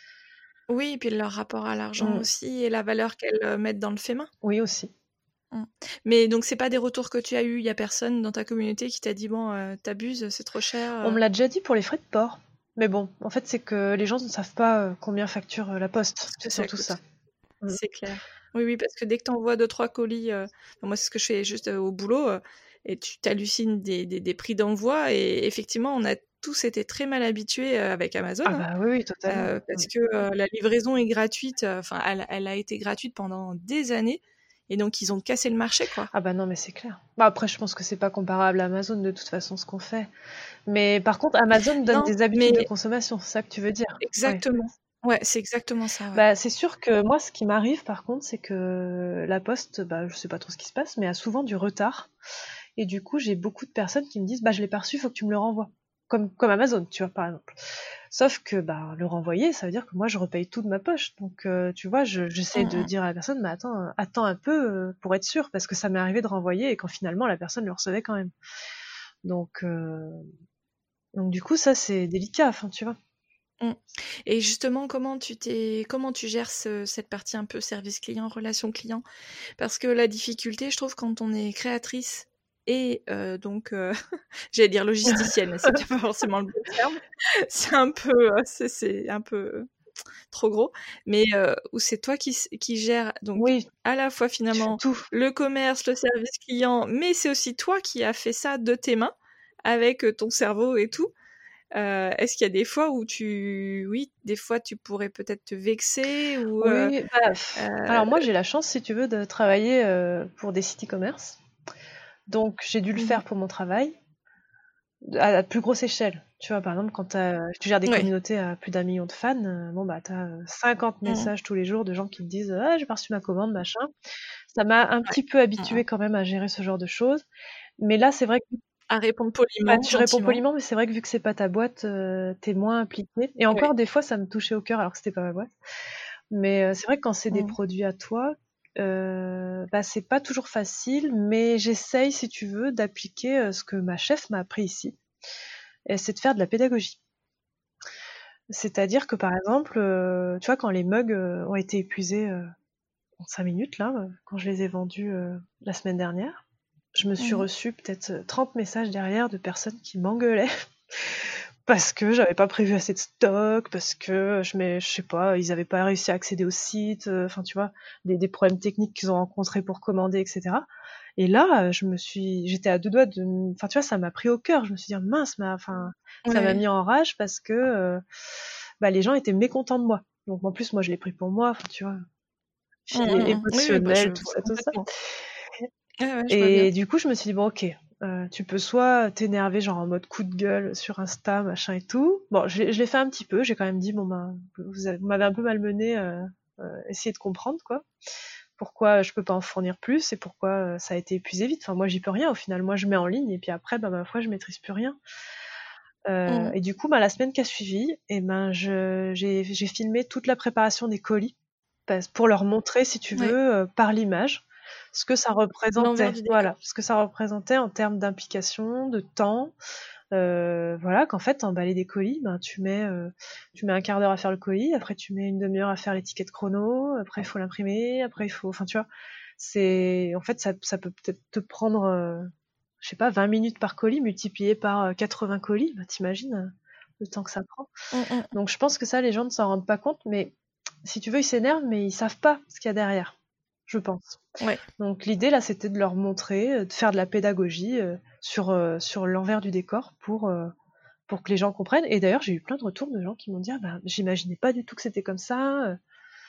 Oui, et puis leur rapport à l'argent Mm, aussi et la valeur qu'elles euh, mettent dans le fait main. oui, aussi. Mm. Mais donc, c'est pas des retours que tu as eu. Il y a personne dans ta communauté qui t'a dit bon, euh, t'abuses, c'est trop cher. On euh. me l'a déjà dit pour les frais de port. Mais bon, en fait, c'est que les gens ne savent pas euh, combien facture euh, la poste. Ce que C'est ça surtout ça. coûte. Mm. C'est clair. Oui, oui, parce que dès que tu envoies deux, trois colis, euh, enfin, moi c'est ce que je fais juste euh, au boulot, euh, et tu t'hallucines des, des, des prix d'envoi, et effectivement, on a tous été très mal habitués euh, avec Amazon, Ah hein, bah oui, oui, totalement. euh, Mm. parce que euh, la livraison est gratuite, euh, enfin, elle, elle a été gratuite pendant des années, et donc ils ont cassé le marché, quoi. Ah bah non, mais c'est clair. Bah après, je pense que c'est pas comparable à Amazon de toute façon ce qu'on fait. Mais par contre, Amazon donne Non, des habitudes de mais consommation, c'est ça que tu veux dire? Ouais. exactement. Ouais, c'est exactement ça, ouais. Bah c'est sûr que moi, ce qui m'arrive par contre, c'est que la poste, bah je sais pas trop ce qui se passe, mais a souvent du retard. Et du coup, j'ai beaucoup de personnes qui me disent, bah je l'ai pas reçu, faut que tu me le renvoies. Comme, comme Amazon, tu vois, par exemple. Sauf que bah, le renvoyer, ça veut dire que moi, je repaye tout de ma poche. Donc, euh, tu vois, je- j'essaie Mm, de mm. dire à la personne, mais attends, euh, attends un peu euh, pour être sûr, parce que ça m'est arrivé de renvoyer et quand finalement, la personne le recevait quand même. Donc, euh, donc du coup, ça, c'est délicat, enfin, tu vois. Mm. Et justement, comment tu t'es, comment tu gères ce- cette partie un peu service client, relation client? Parce que la difficulté, je trouve, quand on est créatrice et euh, donc, euh, j'allais dire logisticienne, mais c'est peut-être pas forcément le bon terme. C'est un peu, euh, c'est, c'est un peu trop gros. Mais euh, où c'est toi qui, s- qui gères donc Oui, à la fois je fais finalement tout. le commerce, le service client, mais c'est aussi toi qui as fait ça de tes mains avec euh, ton cerveau et tout. Euh, est-ce qu'il y a des fois où tu, oui, des fois tu pourrais peut-être te vexer ou euh, Oui, bah, pff. euh, Alors moi, j'ai la chance, si tu veux, de travailler euh, pour des sites e-commerce. Donc, j'ai dû le mhm. faire pour mon travail. À la plus grosse échelle. Tu vois, par exemple, quand t'as- tu gères des Ouais. communautés à plus d'un million de fans, euh, bon bah t'as euh, cinquante Mhm. messages tous les jours de gens qui te disent ah j'ai pas reçu ma commande machin. Ça m'a un Ouais. petit peu habitué Mhm. quand même à gérer ce genre de choses. Mais là c'est vrai que À répondre bah, poliment, tu réponds gentiment. poliment, mais c'est vrai que vu que c'est pas ta boîte, euh, t'es moins impliqué. Et Ouais. encore des fois ça me touchait au cœur alors que c'était pas ma boîte. Mais euh, c'est vrai que quand c'est des Mhm. produits à toi, euh, bah c'est pas toujours facile, mais j'essaye si tu veux d'appliquer euh, ce que ma chef m'a appris ici. Et c'est de faire de la pédagogie. C'est-à-dire que par exemple, euh, tu vois, quand les mugs euh, ont été épuisés euh, en cinq minutes, là, euh, quand je les ai vendus euh, la semaine dernière, je me suis Mhm. reçu peut-être trente messages derrière de personnes qui m'engueulaient parce que j'avais pas prévu assez de stock, parce que je mets, je sais pas, ils avaient pas réussi à accéder au site, enfin tu vois, des, des problèmes techniques qu'ils ont rencontrés pour commander, et cetera. Et là, je me suis, j'étais à deux doigts de, enfin tu vois, ça m'a pris au cœur. Je me suis dit mince, mais enfin, ça m'a Ouais. mis en rage parce que euh, bah, les gens étaient mécontents de moi. Donc en plus, moi, je l'ai pris pour moi, enfin tu vois, Mmh, filet mmh, mmh. Oui, oui, bah, je émotionnel, tout vois ça, tout ça. complètement. Ouais, ouais, je vois bien. Et du coup, je me suis dit bon, ok, euh, tu peux soit t'énerver genre en mode coup de gueule sur Insta, machin et tout. Bon, je, l'ai- je l'ai fait un petit peu. J'ai quand même dit bon ben, vous, avez- vous m'avez un peu malmené. Euh, euh, essayez de comprendre quoi. Pourquoi je peux pas en fournir plus et pourquoi euh, ça a été épuisé vite. Enfin, moi, j'y peux rien au final. Moi, je mets en ligne et puis après, bah, ma foi, je maîtrise plus rien. Euh, Mmh. et du coup, bah, la semaine qui a suivi, et ben, je, j'ai, j'ai filmé toute la préparation des colis parce- pour leur montrer, si tu Ouais. veux, euh, par l'image, ce que ça L'envers représentait. du Voilà, décor. ce que ça représentait en termes d'implication, de temps. Euh, voilà, qu'en fait, emballer des colis, ben, tu mets, euh, tu mets un quart d'heure à faire le colis, après tu mets une demi-heure à faire l'étiquette chrono, après il faut l'imprimer, après il faut, enfin tu vois, c'est, en fait, ça, ça peut peut-être te prendre, euh, je sais pas, vingt minutes par colis multiplié par euh, quatre-vingts colis, bah, t'imagines euh, le temps que ça prend. Mmh, mmh. Donc je pense que ça, les gens ne s'en rendent pas compte, mais si tu veux, ils s'énervent, mais ils savent pas ce qu'il y a derrière, je pense. Ouais. Donc l'idée là, c'était de leur montrer, euh, de faire de la pédagogie euh, sur euh, sur l'envers du décor pour euh, pour que les gens comprennent. Et d'ailleurs, j'ai eu plein de retours de gens qui m'ont dit ah, bah, j'imaginais pas du tout que c'était comme ça.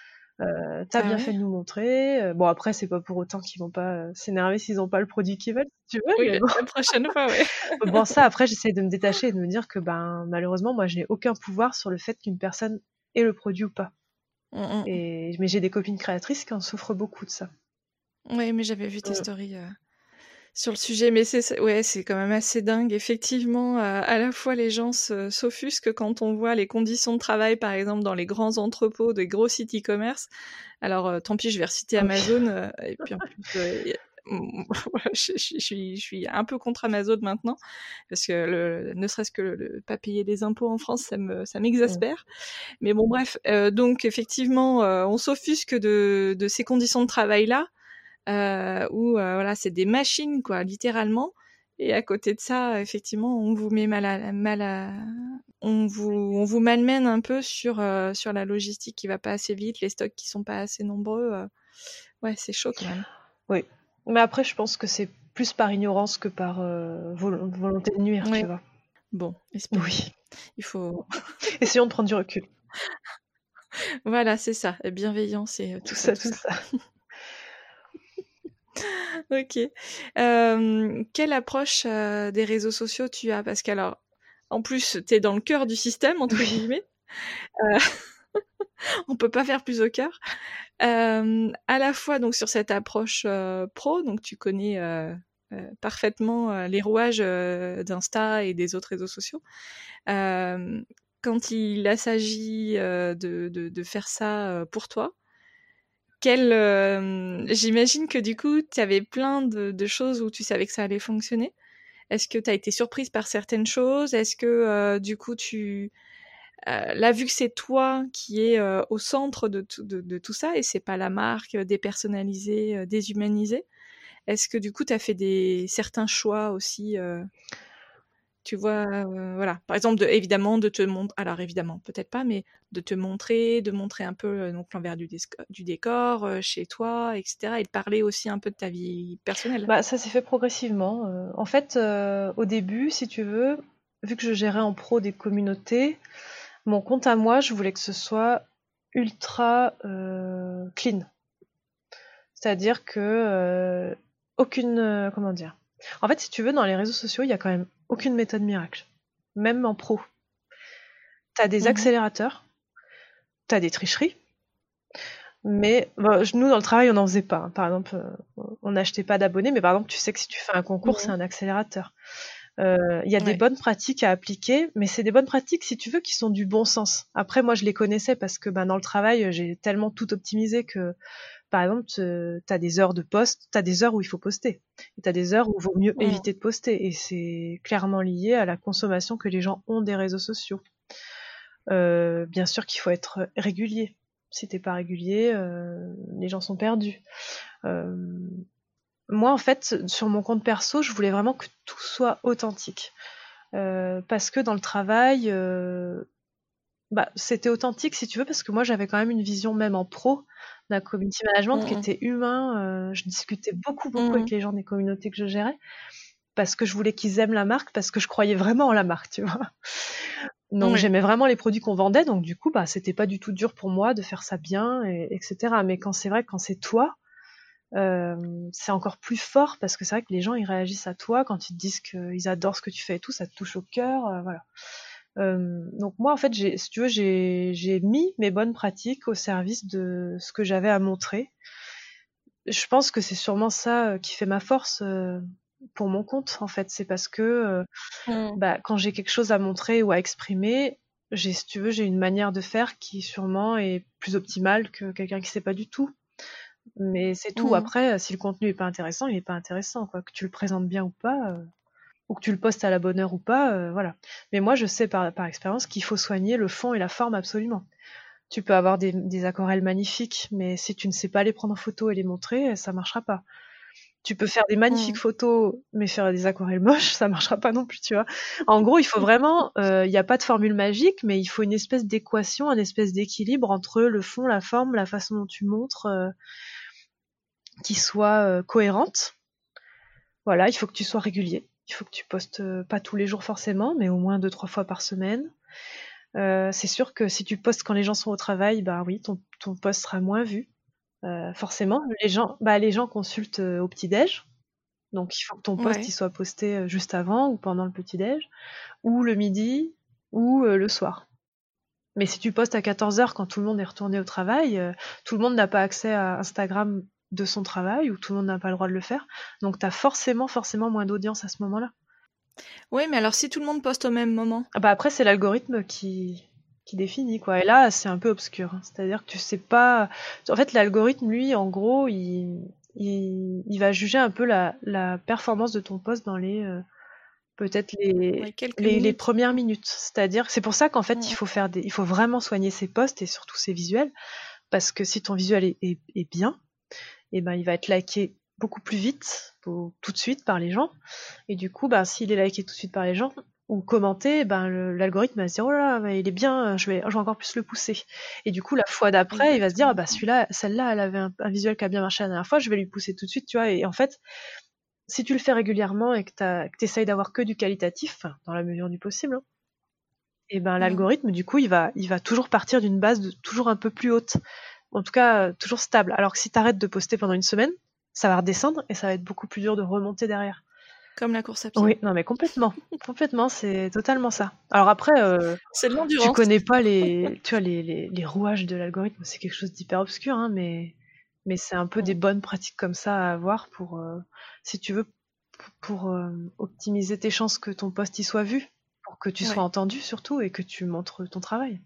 Euh, T'as Ah bien fait ouais? de nous montrer. Euh, Bon après, c'est pas pour autant qu'ils vont pas euh, s'énerver s'ils ont pas le produit qu'ils veulent, si tu veux. Oui, Mais la bon, la prochaine fois, ouais. bon ça après, j'essaie de me détacher et de me dire que ben malheureusement, moi, je n'ai aucun pouvoir sur le fait qu'une personne ait le produit ou pas. Mmh, mmh. Et mais j'ai des copines créatrices qui en souffrent beaucoup de ça. Ouais, mais j'avais vu tes Mm. stories, heu, sur le sujet, mais c'est c'est ouais, c'est quand même assez dingue. Effectivement, heu, à la fois les gens se s'offusquent quand on voit les conditions de travail, par exemple, dans les grands entrepôts des gros sites e-commerce. Alors, heu, tant pis, je vais reciter Ah oui. Amazon, heu, et puis en plus, heu, y mmh, voilà, je je je suis je suis un peu contre Amazon maintenant parce que le ne serait-ce que le le pas payer les impôts en France, ça me ça Mm. m'exaspère. Mais bon bref, heu, donc effectivement, heu, on s'offusque de de ces conditions de travail-là, heu, où, heu, voilà, c'est des machines quoi, littéralement. Et à côté de ça, effectivement, on vous met mal à mal à on vous on vous malmène un peu sur, heu, sur la logistique qui va pas assez vite, les stocks qui sont pas assez nombreux, heu, ouais, c'est chaud quand même. Oui. Mais après, je pense que c'est plus par ignorance que par euh, vol- volonté de nuire, tu Ouais, vois. bon, espérons. Oui. Il faut Essayons de prendre du recul. voilà, c'est ça, bienveillance et heu, tout Tout ça, ça, tout tout ça. ça. OK. Hem, quelle approche, heu, des réseaux sociaux tu as? Parce qu'alors, en plus, tu es dans le «cœur du système» entre Oui. guillemets, heu, on peut pas faire plus au cœur. Hem, à la fois donc sur cette approche, heu, pro, donc tu connais, heu heu, parfaitement, heu, les rouages, heu, d'Insta et des autres réseaux sociaux. Hem, quand il a s'agit, heu, de de de faire ça, heu, pour toi, quel, hem j'imagine que du coup, tu avais plein de de choses où tu savais que ça allait fonctionner. Est-ce que tu as été surprise par certaines choses? Est-ce que, heu, du coup, tu heu, là, vu que c'est toi qui es, heu, au centre de tout de de tout ça et c'est pas la marque, heu, dépersonnalisée, heu, déshumanisée, est-ce que du coup, tu as fait des certains choix aussi, heu, tu vois, heu, voilà, par exemple, de évidemment, de te mont alors évidemment, peut-être pas, mais de te montrer, de montrer un peu, heu, donc l'envers du desco du décor, heu, chez toi et cetera et de parler aussi un peu de ta vie personnelle? Bah, ça s'est fait progressivement. euh. En fait, euh, au début, si tu veux, vu que je gérais en pro des communautés, mon compte à moi, je voulais que ce soit ultra euh, clean. C'est-à-dire que euh, aucune, euh, comment dire. En fait, si tu veux, dans les réseaux sociaux, il y a quand même aucune méthode miracle, même en pro. T'as des Mmh. accélérateurs, t'as des tricheries, mais bon, nous dans le travail on n'en faisait pas. Hein. Par exemple, euh, on n'achetait pas d'abonnés, mais par exemple, tu sais que si tu fais un concours, c'est Mmh. un accélérateur. Euh, Il y a des Ouais. bonnes pratiques à appliquer, mais c'est des bonnes pratiques, si tu veux, qui sont du bon sens. Après, moi, je les connaissais parce que ben, dans le travail, j'ai tellement tout optimisé que, par exemple, tu as des heures de poste, tu as des heures où il faut poster, et tu as des heures où il vaut mieux Mmh. éviter de poster, et c'est clairement lié à la consommation que les gens ont des réseaux sociaux. Euh, bien sûr qu'il faut être régulier. Si t'es pas régulier, euh, les gens sont perdus. Euh, Moi, en fait, sur mon compte perso, je voulais vraiment que tout soit authentique. Euh, parce que dans le travail, euh, bah, c'était authentique si tu veux, parce que moi j'avais quand même une vision même en pro d'un community management qui Mm, était humain. Euh, je discutais beaucoup beaucoup avec mm, les gens des communautés que je gérais parce que je voulais qu'ils aiment la marque, parce que je croyais vraiment en la marque, tu vois. mm. Donc Oui. j'aimais vraiment les produits qu'on vendait, donc du coup bah c'était pas du tout dur pour moi de faire ça bien, et, etc. Mais quand c'est vrai quand c'est toi, euh, c'est encore plus fort, parce que c'est vrai que les gens ils réagissent à toi quand ils te disent qu'ils adorent ce que tu fais et tout, ça te touche au cœur, euh, voilà. Euh, donc moi en fait, j'ai, si tu veux, j'ai, j'ai mis mes bonnes pratiques au service de ce que j'avais à montrer. Je pense que c'est sûrement ça euh, qui fait ma force euh, pour mon compte, en fait. C'est parce que euh, Mm, bah, quand j'ai quelque chose à montrer ou à exprimer, j'ai, si tu veux, j'ai une manière de faire qui sûrement est plus optimale que quelqu'un qui sait pas du tout. Mais c'est tout. mm. Après, euh, si le contenu est pas intéressant, il est pas intéressant, quoi. Que tu le présentes bien ou pas, euh, ou que tu le postes à la bonne heure ou pas, euh, voilà. Mais moi, je sais par, par expérience qu'il faut soigner le fond et la forme absolument. Tu peux avoir des, des aquarelles magnifiques, mais si tu ne sais pas les prendre en photo et les montrer, ça marchera pas. Tu peux faire des magnifiques Mm. photos, mais faire des aquarelles moches, ça marchera pas non plus, tu vois. En gros, il faut vraiment, euh, il n'y a pas de formule magique, mais il faut une espèce d'équation, une espèce d'équilibre entre le fond, la forme, la façon dont tu montres, euh, qui soit euh, cohérente. Voilà, il faut que tu sois régulier. Il faut que tu postes euh, pas tous les jours forcément, mais au moins deux, trois fois par semaine. Euh, c'est sûr que si tu postes quand les gens sont au travail, bah oui, ton, ton post sera moins vu. Euh, forcément, les gens, bah, les gens consultent euh, au petit-déj. Donc il faut que ton post il Ouais. soit posté euh, juste avant ou pendant le petit-déj, ou le midi, ou euh, le soir. Mais si tu postes à quatorze heures quand tout le monde est retourné au travail, euh, tout le monde n'a pas accès à Instagram de son travail, ou tout le monde n'a pas le droit de le faire. Donc tu as forcément, forcément moins d'audience à ce moment-là. Oui, mais alors si tout le monde poste au même moment. Ah bah après, c'est l'algorithme qui, qui définit, quoi. Et là, c'est un peu obscur, hein. C'est-à-dire que tu sais pas. En fait, l'algorithme, lui, en gros, il, il, il va juger un peu la, la performance de ton post dans les euh, peut-être les, Ouais, quelques les, les minutes. premières minutes. C'est-à-dire, c'est pour ça qu'en fait, il Mm, faut faire des, il faut vraiment soigner ses posts et surtout ses visuels, parce que si ton visuel est, est, est bien, et ben il va être liké beaucoup plus vite, tout de suite par les gens. Et du coup, bah, s'il est liké tout de suite par les gens ou commenté, ben le- l'algorithme va se dire oh là, bah, il est bien, je vais, je vais encore plus le pousser. Et du coup, la fois d'après, il va se dire ah, exactement. bah celui-là, celle-là, elle avait un, un visuel qui a bien marché la dernière fois, je vais lui pousser tout de suite, tu vois. Et en fait, si tu le fais régulièrement et que tu essayes d'avoir que du qualitatif, enfin, dans la mesure du possible, hein, et ben Mm. l'algorithme, du coup, il va, il va toujours partir d'une base de, toujours un peu plus haute. En tout cas, euh, toujours stable. Alors que si tu arrêtes de poster pendant une semaine, ça va redescendre et ça va être beaucoup plus dur de remonter derrière. Comme la course à pied. Oui, non mais complètement. Complètement, c'est totalement ça. Alors après, euh, C'est de tu l'endurance. connais pas les, tu vois, les, les, les rouages de l'algorithme, c'est quelque chose d'hyper obscur, hein, mais, mais c'est un peu des Mm. bonnes pratiques comme ça à avoir pour, euh, si tu veux, pour, pour, euh, optimiser tes chances que ton post y soit vu, pour que tu sois Ouais. entendu surtout et que tu montres ton travail.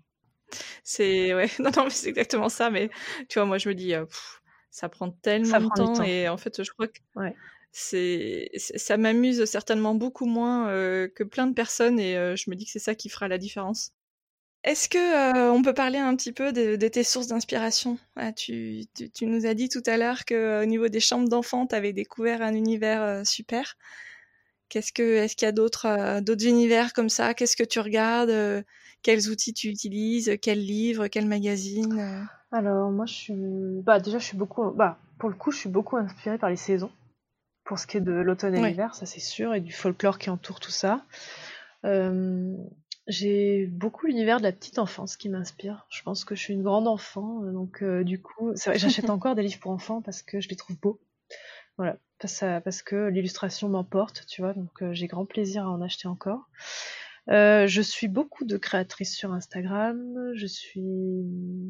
C'est ouais, non, non, mais c'est exactement ça. Mais tu vois, moi, je me dis, euh, pff, ça prend tellement Ça de prend du temps temps. et en fait, je crois que Ouais. c'est, c'est- ça m'amuse certainement beaucoup moins euh, que plein de personnes et euh, je me dis que c'est ça qui fera la différence. Est-ce que euh, on peut parler un petit peu de, de tes sources d'inspiration? Ah, tu, tu, tu nous as dit tout à l'heure que euh, au niveau des chambres d'enfants, tu avais découvert un univers euh, super. Qu'est-ce que, est-ce qu'il y a d'autres euh, d'autres univers comme ça? Qu'est-ce que tu regardes? euh, Quels outils tu utilises? Quels livres? Quels magazines? euh Alors moi je suis, bah déjà je suis beaucoup, bah pour le coup je suis beaucoup inspirée par les saisons, pour ce qui est de l'automne et Ouais. l'hiver, ça c'est sûr, et du folklore qui entoure tout ça. Euh, j'ai beaucoup l'univers de la petite enfance qui m'inspire. Je pense que je suis une grande enfant, euh, donc euh, du coup, c'est vrai, j'achète encore des livres pour enfants parce que je les trouve beaux. Voilà, parce, ça- parce que l'illustration m'emporte, tu vois, donc euh, j'ai grand plaisir à en acheter encore. Euh, je suis beaucoup de créatrices sur Instagram, je suis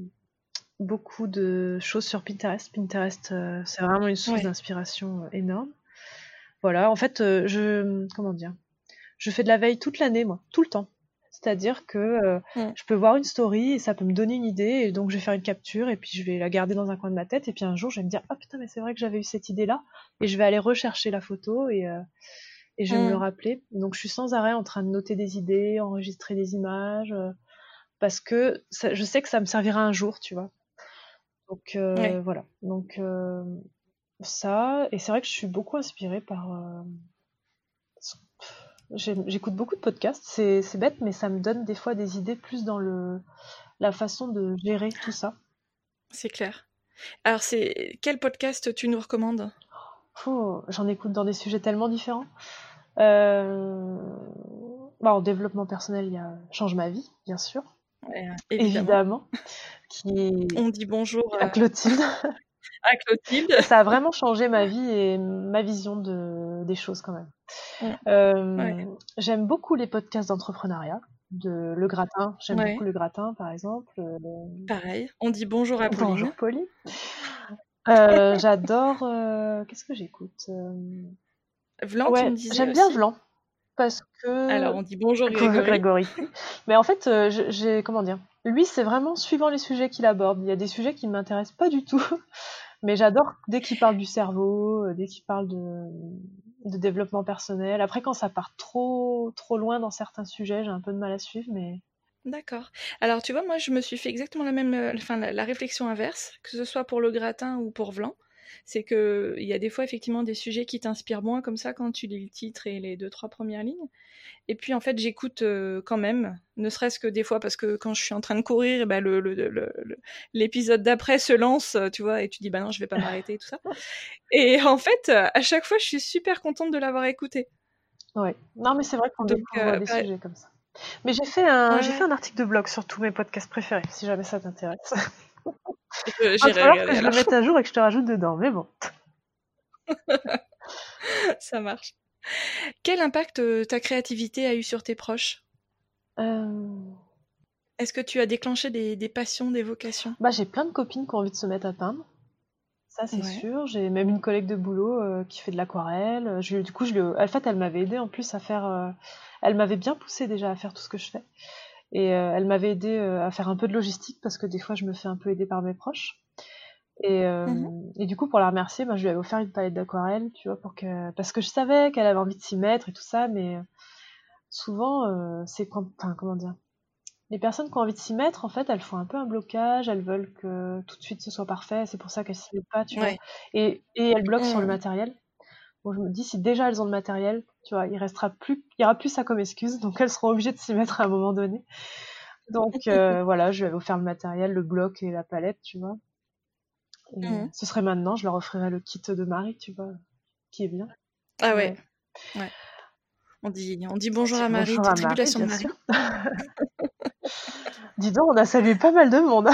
beaucoup de choses sur Pinterest. Pinterest, euh, c'est vraiment une source Ouais. d'inspiration euh, énorme. Voilà, en fait, euh, je, comment dire, je fais de la veille toute l'année, moi, tout le temps. C'est-à-dire que euh, Mm. je peux voir une story et ça peut me donner une idée, et donc je vais faire une capture et puis je vais la garder dans un coin de ma tête, et puis un jour je vais me dire ah putain mais c'est vrai que j'avais eu cette idée-là, et je vais aller rechercher la photo et, euh, et je vais me le Mm. rappeler. Donc je suis sans arrêt en train de noter des idées, enregistrer des images, euh, parce que ça- je sais que ça me servira un jour, tu vois. Donc euh, Ouais. voilà. Donc euh, ça, et c'est vrai que je suis beaucoup inspirée par. euh, J'ai- J'écoute beaucoup de podcasts. C'est c'est bête, mais ça me donne des fois des idées plus dans le la façon de gérer tout ça. C'est clair. Alors, c'est quel podcast tu nous recommandes? Faut- J'en écoute dans des sujets tellement différents. Euh... Bah, en développement personnel, il y a Change ma vie, bien sûr, Ouais, évidemment. évidemment, qui est On dit bonjour à euh, Clotilde. à Clotilde. Ça a vraiment changé ma vie et ma vision de, des choses quand même. Mm. Euh, Ouais, J'aime beaucoup les podcasts d'entrepreneuriat, de Le Gratin. J'aime beaucoup ouais, Le Gratin, par exemple. Euh, pareil. On dit bonjour à Bonjour Pauline. Polly. Euh, j'adore. euh, Qu'est-ce que j'écoute? Euh, Vlan, tu Ouais, me disais j'aime bien aussi. Vlan parce Alors, que on dit bonjour Grégory. Grégory. Oui. Mais en fait, euh, je- j'ai comment dire? Lui, c'est vraiment suivant les sujets qu'il aborde. Il y a des sujets qui ne m'intéressent pas du tout, mais j'adore dès qu'il parle du cerveau, euh, dès qu'il parle de, de développement personnel. Après, quand ça part trop trop loin dans certains sujets, j'ai un peu de mal à suivre, mais D'accord. Alors, tu vois, moi, je me suis fait exactement la même, euh, enfin, la, la réflexion inverse, que ce soit pour le gratin ou pour Vlan. C'est que il y a des fois effectivement des sujets qui t'inspirent moins comme ça quand tu lis le titre et les deux trois premières lignes. Et puis en fait, j'écoute euh, quand même, ne serait-ce que des fois parce que quand je suis en train de courir, bah, le, le, le- le- l'épisode d'après se lance, euh, tu vois, et tu dis bah non, je vais pas m'arrêter et tout ça. Et en fait, euh, à chaque fois, je suis super contente de l'avoir écouté. ouais. Non, mais c'est vrai qu'on Donc, découvre euh, des pareil. sujets comme ça. Mais j'ai fait un Ouais, j'ai fait ouais, un article de blog sur tous mes podcasts préférés, si jamais ça t'intéresse. je- Il va j'irai falloir que regarder je le alors. mette à jour et que je te rajoute dedans, mais bon. Ça marche. Quel impact euh, ta créativité a eu sur tes proches? Euh, Est-ce que tu as déclenché des, des passions, des vocations? Bah, j'ai plein de copines qui ont envie de se mettre à peindre, ça c'est Ouais. sûr. J'ai même une collègue de boulot euh, qui fait de l'aquarelle. Je, du coup, je lui, en fait, elle m'avait aidé en plus à faire. euh, Elle m'avait bien poussé déjà à faire tout ce que je fais. Et euh, elle m'avait aidé euh, à faire un peu de logistique parce que des fois, je me fais un peu aider par mes proches. Et, euh, Mhm. et du coup, pour la remercier, bah, je lui avais offert une palette d'aquarelle, tu vois, pour que, parce que je savais qu'elle avait envie de s'y mettre et tout ça, mais souvent, euh, c'est quand, enfin, comment dire, les personnes qui ont envie de s'y mettre, en fait, elles font un peu un blocage, elles veulent que tout de suite ce soit parfait, c'est pour ça qu'elles s'y mettent pas, tu vois. Ouais. Et, et elles bloquent sur le Mhm. matériel. Bon, je me dis, si déjà elles ont le matériel, tu vois, il restera plus, il y aura plus ça comme excuse, donc elles seront obligées de s'y mettre à un moment donné. Donc euh, voilà, je lui avais offert le matériel, le bloc et la palette, tu vois. Et euh, Mhm. ce serait maintenant, je leur offrirais le kit de Marie, tu vois, qui est bien. Ah ouais. Ouais. Ouais. On dit, on dit On bonjour dit à Marie, bonjour à Marie, tribulation de bien sûr. Marie. Dis donc, on a salué pas mal de monde.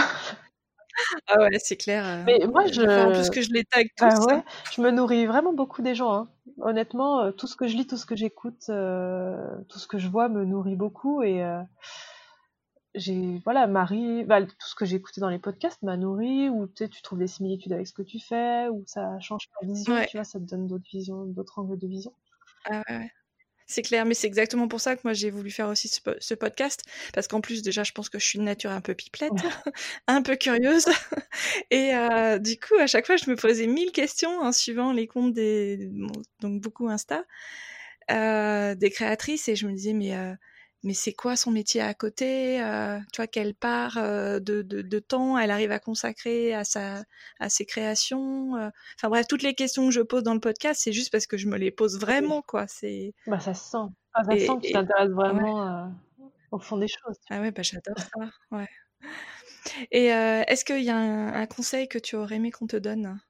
Ah ouais, c'est clair. euh, Mais moi, Il va falloir en plus je, que je les tag bah tous. ouais, je me nourris vraiment beaucoup des gens, hein. Honnêtement, euh, tout ce que je lis, tout ce que j'écoute, euh, tout ce que je vois me nourrit beaucoup et euh, j'ai, voilà, Marie, bah, tout ce que j'ai écouté dans les podcasts m'a nourri, ou tu sais, tu trouves des similitudes avec ce que tu fais, ou ça change ta vision, Ouais. tu vois, ça te donne d'autres visions, d'autres angles de vision. Ah ouais, ouais. C'est clair, mais c'est exactement pour ça que moi j'ai voulu faire aussi ce, po- ce podcast, parce qu'en plus déjà je pense que je suis de nature un peu pipelette, un peu curieuse, et euh, du coup à chaque fois je me posais mille questions en suivant les comptes des, bon, donc beaucoup Insta, euh, des créatrices, et je me disais mais euh, mais c'est quoi son métier à côté, euh, tu vois, quelle part euh, de, de, de temps elle arrive à consacrer à sa à ses créations, euh. Enfin bref, toutes les questions que je pose dans le podcast c'est juste parce que je me les pose Oui. vraiment, quoi. C'est Bah, ça se sent. Ah, ça se sent et, que tu et t'intéresses ouais. vraiment euh, au fond des choses. Tu Ah ouais, bah j'adore ça. Ouais. Et euh, est-ce qu'il y a un, un conseil que tu aurais aimé qu'on te donne?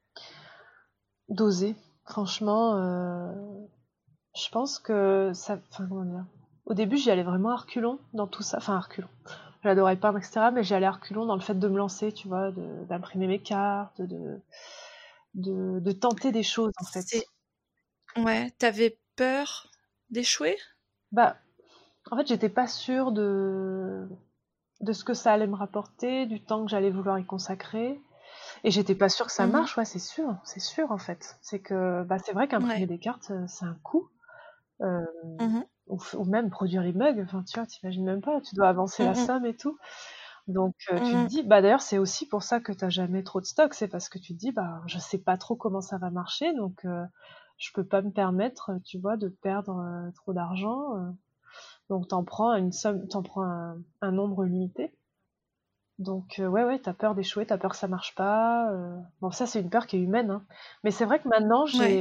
vois. D'oser. Franchement, euh, je pense que ça. Enfin, comment dire. Au début, j'y allais vraiment à reculons dans tout ça. Enfin, à reculons. J'adorais peindre, et cetera. Mais j'y allais à reculons dans le fait de me lancer, tu vois, de- d'imprimer mes cartes, de, de, de tenter des choses, en fait. C'est ouais, t'avais peur d'échouer? Bah, en fait, j'étais pas sûre de, de ce que ça allait me rapporter, du temps que j'allais vouloir y consacrer. Et j'étais pas sûre que ça Mhm. marche, ouais, c'est sûr, c'est sûr, en fait. C'est que, bah, c'est vrai qu'imprimer Ouais. des cartes, euh, c'est un coût. Euh, Mhm. ou, f- ou même produire les mugs, enfin, tu vois, t'imagines même pas, tu dois avancer la Mhm. somme et tout. Donc, euh, tu te Mhm. dis, bah, d'ailleurs, c'est aussi pour ça que t'as jamais trop de stock, c'est parce que tu te dis, bah, je sais pas trop comment ça va marcher, donc, euh, je peux pas me permettre, euh, tu vois, de perdre euh, trop d'argent. euh. Donc, t'en prends une somme, t'en prends un, un nombre limité. Donc, euh, ouais, ouais, t'as peur d'échouer, t'as peur que ça marche pas. euh. Bon, ça, c'est une peur qui est humaine, hein. Mais c'est vrai que maintenant, Ouais. j'ai,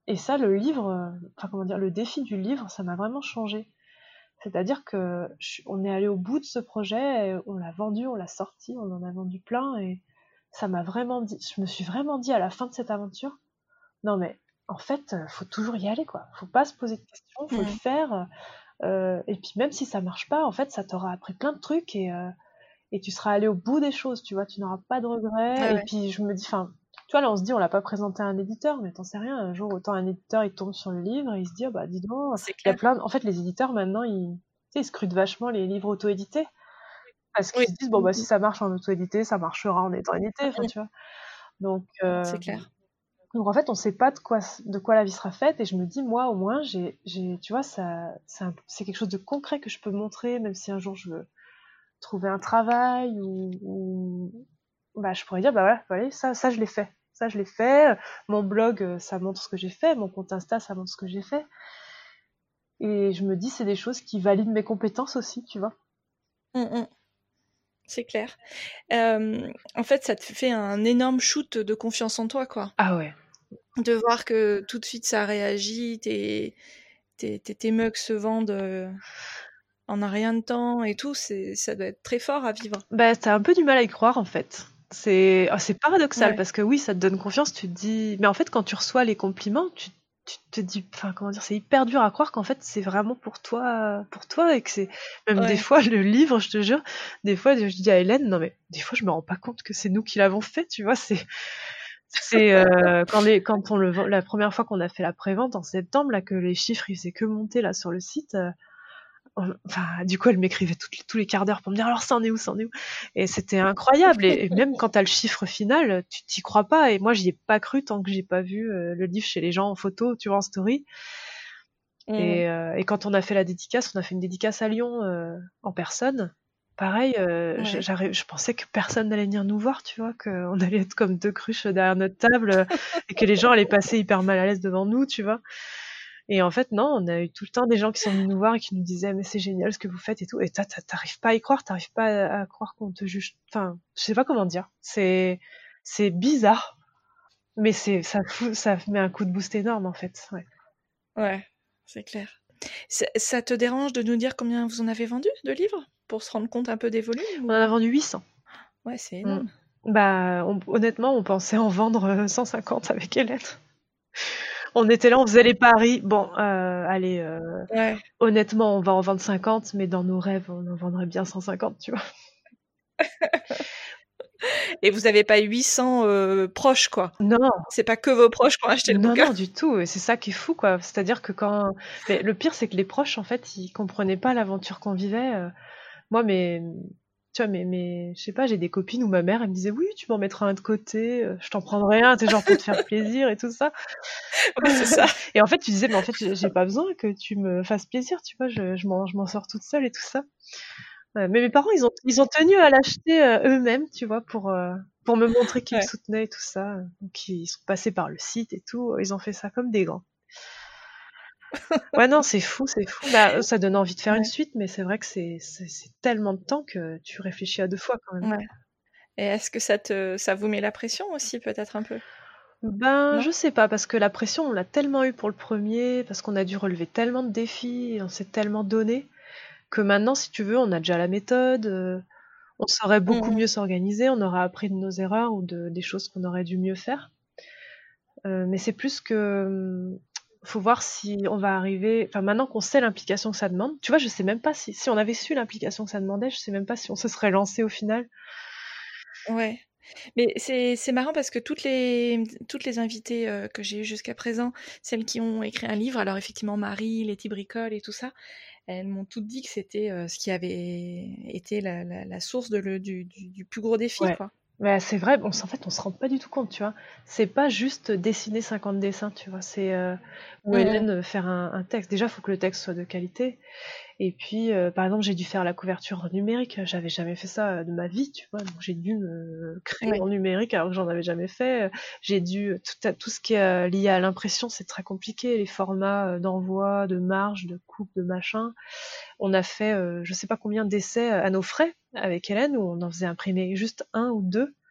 et ça, le livre, euh, enfin comment dire, le défi du livre, ça m'a vraiment changé. C'est-à-dire que je- on est allé au bout de ce projet, et on l'a vendu, on l'a sorti, on en a vendu plein, et ça m'a vraiment dit, je me suis vraiment dit à la fin de cette aventure, non mais en fait, euh, faut toujours y aller quoi. Faut pas se poser de questions, faut le Mm. faire. euh, et puis même si ça marche pas, en fait, ça t'aura appris plein de trucs et euh, et tu seras allé au bout des choses, tu vois. Tu n'auras pas de Ah regrets. Et ouais, puis je me dis, enfin, tu vois, là on se dit, on l'a pas présenté à un éditeur, mais t'en sais rien. Un jour, autant un éditeur il tombe sur le livre et il se dit, oh, bah dis donc, c'est il y a clair. plein. De... En fait, les éditeurs maintenant, ils, tu sais, ils scrutent vachement les livres auto-édités parce Oui, qu'ils se disent, bon Mm, bah si mm, ça marche en auto-édité, ça marchera en étant édité. Enfin, mm. tu vois. Donc euh, C'est clair. donc en fait, on sait pas de quoi, de quoi la vie sera faite, et je me dis, moi, au moins, j'ai, j'ai, tu vois, ça, c'est, un- c'est quelque chose de concret que je peux montrer, même si un jour je veux trouver un travail ou, ou- bah, je pourrais dire, bah voilà, allez, ça, ça, je l'ai fait. Ça, je l'ai fait. Mon blog, euh, ça montre ce que j'ai fait. Mon compte Insta, ça montre ce que j'ai fait. Et je me dis, c'est des choses qui valident mes compétences aussi, tu vois. Mm, mm. C'est clair. Euh, en fait, ça te fait un énorme shoot de confiance en toi, quoi. Ah ouais. De voir que tout de suite ça réagit, tes, tes, tes, tes mugs se vendent euh, en un rien de temps et tout, c'est, ça doit être très fort à vivre. Bah, t'as un peu du mal à y croire, en fait. C'est ah, c'est paradoxal Ouais, parce que oui, ça te donne confiance, tu te dis. Mais en fait, quand tu reçois les compliments, tu, tu te dis. Enfin, comment dire, c'est hyper dur à croire qu'en fait, c'est vraiment pour toi, pour toi et que c'est. Même des ouais. fois, le livre, je te jure, des fois, je dis à Hélène, non mais des fois, je me rends pas compte que c'est nous qui l'avons fait, tu vois. C'est. C'est euh, quand les quand on le vend- la première fois qu'on a fait la prévente en septembre là que les chiffres ils faisaient que monter là sur le site. euh, on- enfin, du coup, elle m'écrivait toutes les- tous les quarts d'heure pour me dire alors ça en est où, ça en est où. Et c'était incroyable. Et, et même quand t'as le chiffre final, tu t'y crois pas. Et moi, j'y ai pas cru tant que j'ai pas vu euh, le livre chez les gens en photo, tu vois, en story. Mm. Et, euh, et quand on a fait la dédicace, on a fait une dédicace à Lyon euh, en personne. Pareil, euh, je, Ouais. j'arrive- je pensais que personne n'allait venir nous voir, tu vois, qu'on allait être comme deux cruches derrière notre table euh, et que les gens allaient passer hyper mal à l'aise devant nous, tu vois. Et en fait, non, on a eu tout le temps des gens qui sont venus nous voir et qui nous disaient mais c'est génial ce que vous faites et tout. Et toi, t'arrives pas à y croire, t'arrives pas à, à croire qu'on te juge. Enfin, je sais pas comment dire. C'est c'est bizarre, mais c'est ça fout, ça met un coup de boost énorme en fait. Ouais. Ouais, c'est clair. Ça, ça te dérange de nous dire combien vous en avez vendu de livres pour se rendre compte un peu des volumes On en a ou... vendu huit cents. Ouais, c'est Mm. énorme. Bah, on- honnêtement, on pensait en vendre euh, cent cinquante avec Hélène. On était là, on faisait les paris. Bon, euh, allez, euh, Ouais. honnêtement, on va en vendre cinquante, mais dans nos rêves, on en vendrait bien cent cinquante, tu vois. Et vous n'avez pas huit cents euh, proches, quoi. Non, C'est pas que vos proches qui ont acheté le non, bouquin. non, du tout. Et c'est ça qui est fou, quoi. C'est-à-dire que quand, mais le pire, c'est que les proches, en fait, ils comprenaient pas l'aventure qu'on vivait. euh. Moi, mais, tu vois, mais, mais, je sais pas, j'ai des copines où ma mère, elle me disait, oui, tu m'en mettras un de côté, euh, je t'en prendrai un, t'es genre pour te faire plaisir et tout ça. Ouais, c'est ça. Et en fait, tu disais, mais en fait, j'ai j'ai pas besoin que tu me fasses plaisir, tu vois, je, je m'en, je m'en sors toute seule et tout ça. Ouais, mais mes parents, ils ont, ils ont tenu à l'acheter euh, eux-mêmes, tu vois, pour, euh, pour me montrer qu'ils me Ouais. soutenaient et tout ça. Donc, ils sont passés par le site et tout. Ils ont fait ça comme des grands. Ouais, non, c'est fou, c'est fou. Bah, ça donne envie de faire une Ouais. suite, mais c'est vrai que c'est, c'est, c'est tellement de temps que tu réfléchis à deux fois quand même. Ouais. Et est-ce que ça te, ça vous met la pression aussi, peut-être un peu? Ben, je Non? sais pas, parce que la pression, on l'a tellement eu pour le premier, parce qu'on a dû relever tellement de défis, et on s'est tellement donné, que maintenant, si tu veux, on a déjà la méthode, euh, on saurait beaucoup Mhm. mieux s'organiser, on aura appris de nos erreurs ou de, des choses qu'on aurait dû mieux faire. Euh, mais c'est plus que, hum, faut voir si on va arriver, enfin, maintenant qu'on sait l'implication que ça demande, tu vois, je sais même pas si, si on avait su l'implication que ça demandait, je sais même pas si on se serait lancé au final. Ouais. Mais c'est c'est marrant parce que toutes les toutes les invitées euh, que j'ai eues jusqu'à présent, celles qui ont écrit un livre, alors effectivement Marie, Letty Bricole et tout ça, elles m'ont toutes dit que c'était euh, ce qui avait été la, la, la source de le, du, du, du plus gros défi, Ouais. quoi. Mais c'est vrai, on, s- en fait, on se rend pas du tout compte, tu vois. C'est pas juste dessiner cinquante dessins, tu vois. C'est euh, ou Mhm. Hélène euh, faire un, un texte. Déjà, il faut que le texte soit de qualité. Et puis, euh, par exemple, j'ai dû faire la couverture numérique. J'avais jamais fait ça euh, de ma vie, tu vois. Donc, j'ai dû me créer Ouais. en numérique alors que j'en avais jamais fait. J'ai dû tout, à- tout ce qui est euh, lié à l'impression, c'est très compliqué. Les formats euh, d'envoi, de marge, de coupe, de machin. On a fait, euh, je sais pas combien d'essais à nos frais avec Hélène où on en faisait imprimer juste un ou deux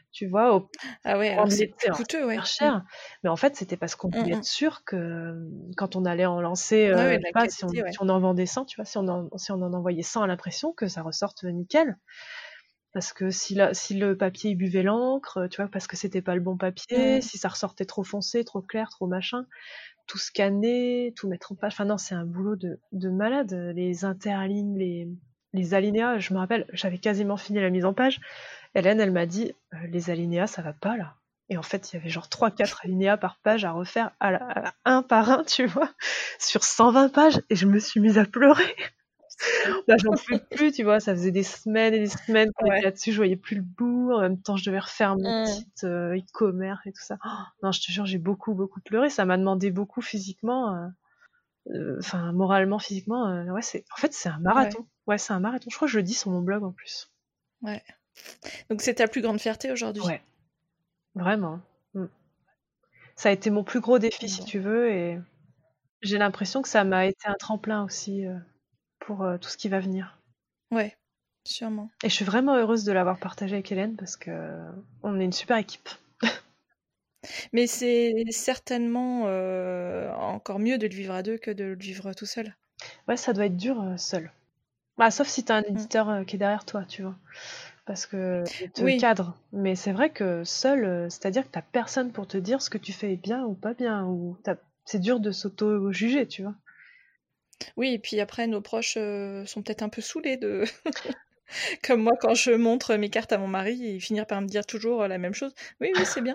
tu vois, au Ah ouais, alors prendre c'est les plus alors coûteux, c'est ouais. hyper Mmh. cher, mais en fait, c'était parce qu'on Mmh voulait mh. être sûr que, hem, quand on allait en lancer, Ouais, heu, ouais, je sais la pas, si on qualité, ouais. si on en vendait cent, tu vois, si on en si on en envoyait cent à l'impression, que ça ressorte, heu, nickel. Parce que si la si le papier, il buvait l'encre, heu, tu vois, parce que c'était pas le bon papier, Mmh. si ça ressortait trop foncé, trop clair, trop machin, tout scanner, tout mettre en page. Enfin non, c'est un boulot de de malade, heu, les interlignes, les les alinéas. Je me rappelle, j'avais quasiment fini la mise en page. Hélène, elle m'a dit: «Heu, les alinéas, ça va pas là». Et en fait, il y avait genre trois quatre alinéas par page à refaire à la à un par un, tu vois? Sur cent vingt pages et je me suis mise à pleurer. Là, j'en pouvais plus, tu vois? Ça faisait des semaines et des semaines qu'on était Ouais. là-dessus, je voyais plus le bout. En même temps, je devais refaire mon Mmh. site, heu, e-commerce et tout ça. Non, je te jure, j'ai beaucoup, beaucoup pleuré. Ça m'a demandé beaucoup physiquement, heu heu, enfin moralement, physiquement, heu, ouais, c'est en fait, c'est un Ouais, marathon. Ouais, c'est un marathon. Je crois que je le dis sur mon blog en plus. ouais. Donc c'est ta plus grande fierté aujourd'hui? Ouais, vraiment. Mmh. Ça a été mon plus gros défi, si Bon. tu veux, et j'ai l'impression que ça m'a été un tremplin aussi, heu, pour, heu, tout ce qui va venir. Ouais, sûrement. Et je suis vraiment heureuse de l'avoir partagé avec Hélène parce qu'on est une super équipe. Mais c'est certainement, heu, encore mieux de le vivre à deux que de le vivre tout seul. Ouais, ça doit être dur, heu, seul. Bah, sauf si tu as un Mmh. éditeur, heu, qui est derrière toi, tu vois? Parce qu'il te Oui, cadre. Mais c'est vrai que seul, heu, c'est-à-dire que tu as personne pour te dire ce que tu fais est bien ou pas bien, ou tu as c'est dur de s'auto-juger, tu vois? oui et puis après nos proches, heu, sont peut-être un peu saoulés de comme moi quand je montre mes cartes à mon mari et finir par me dire toujours, heu, la même chose: «Oui, oui, c'est bien».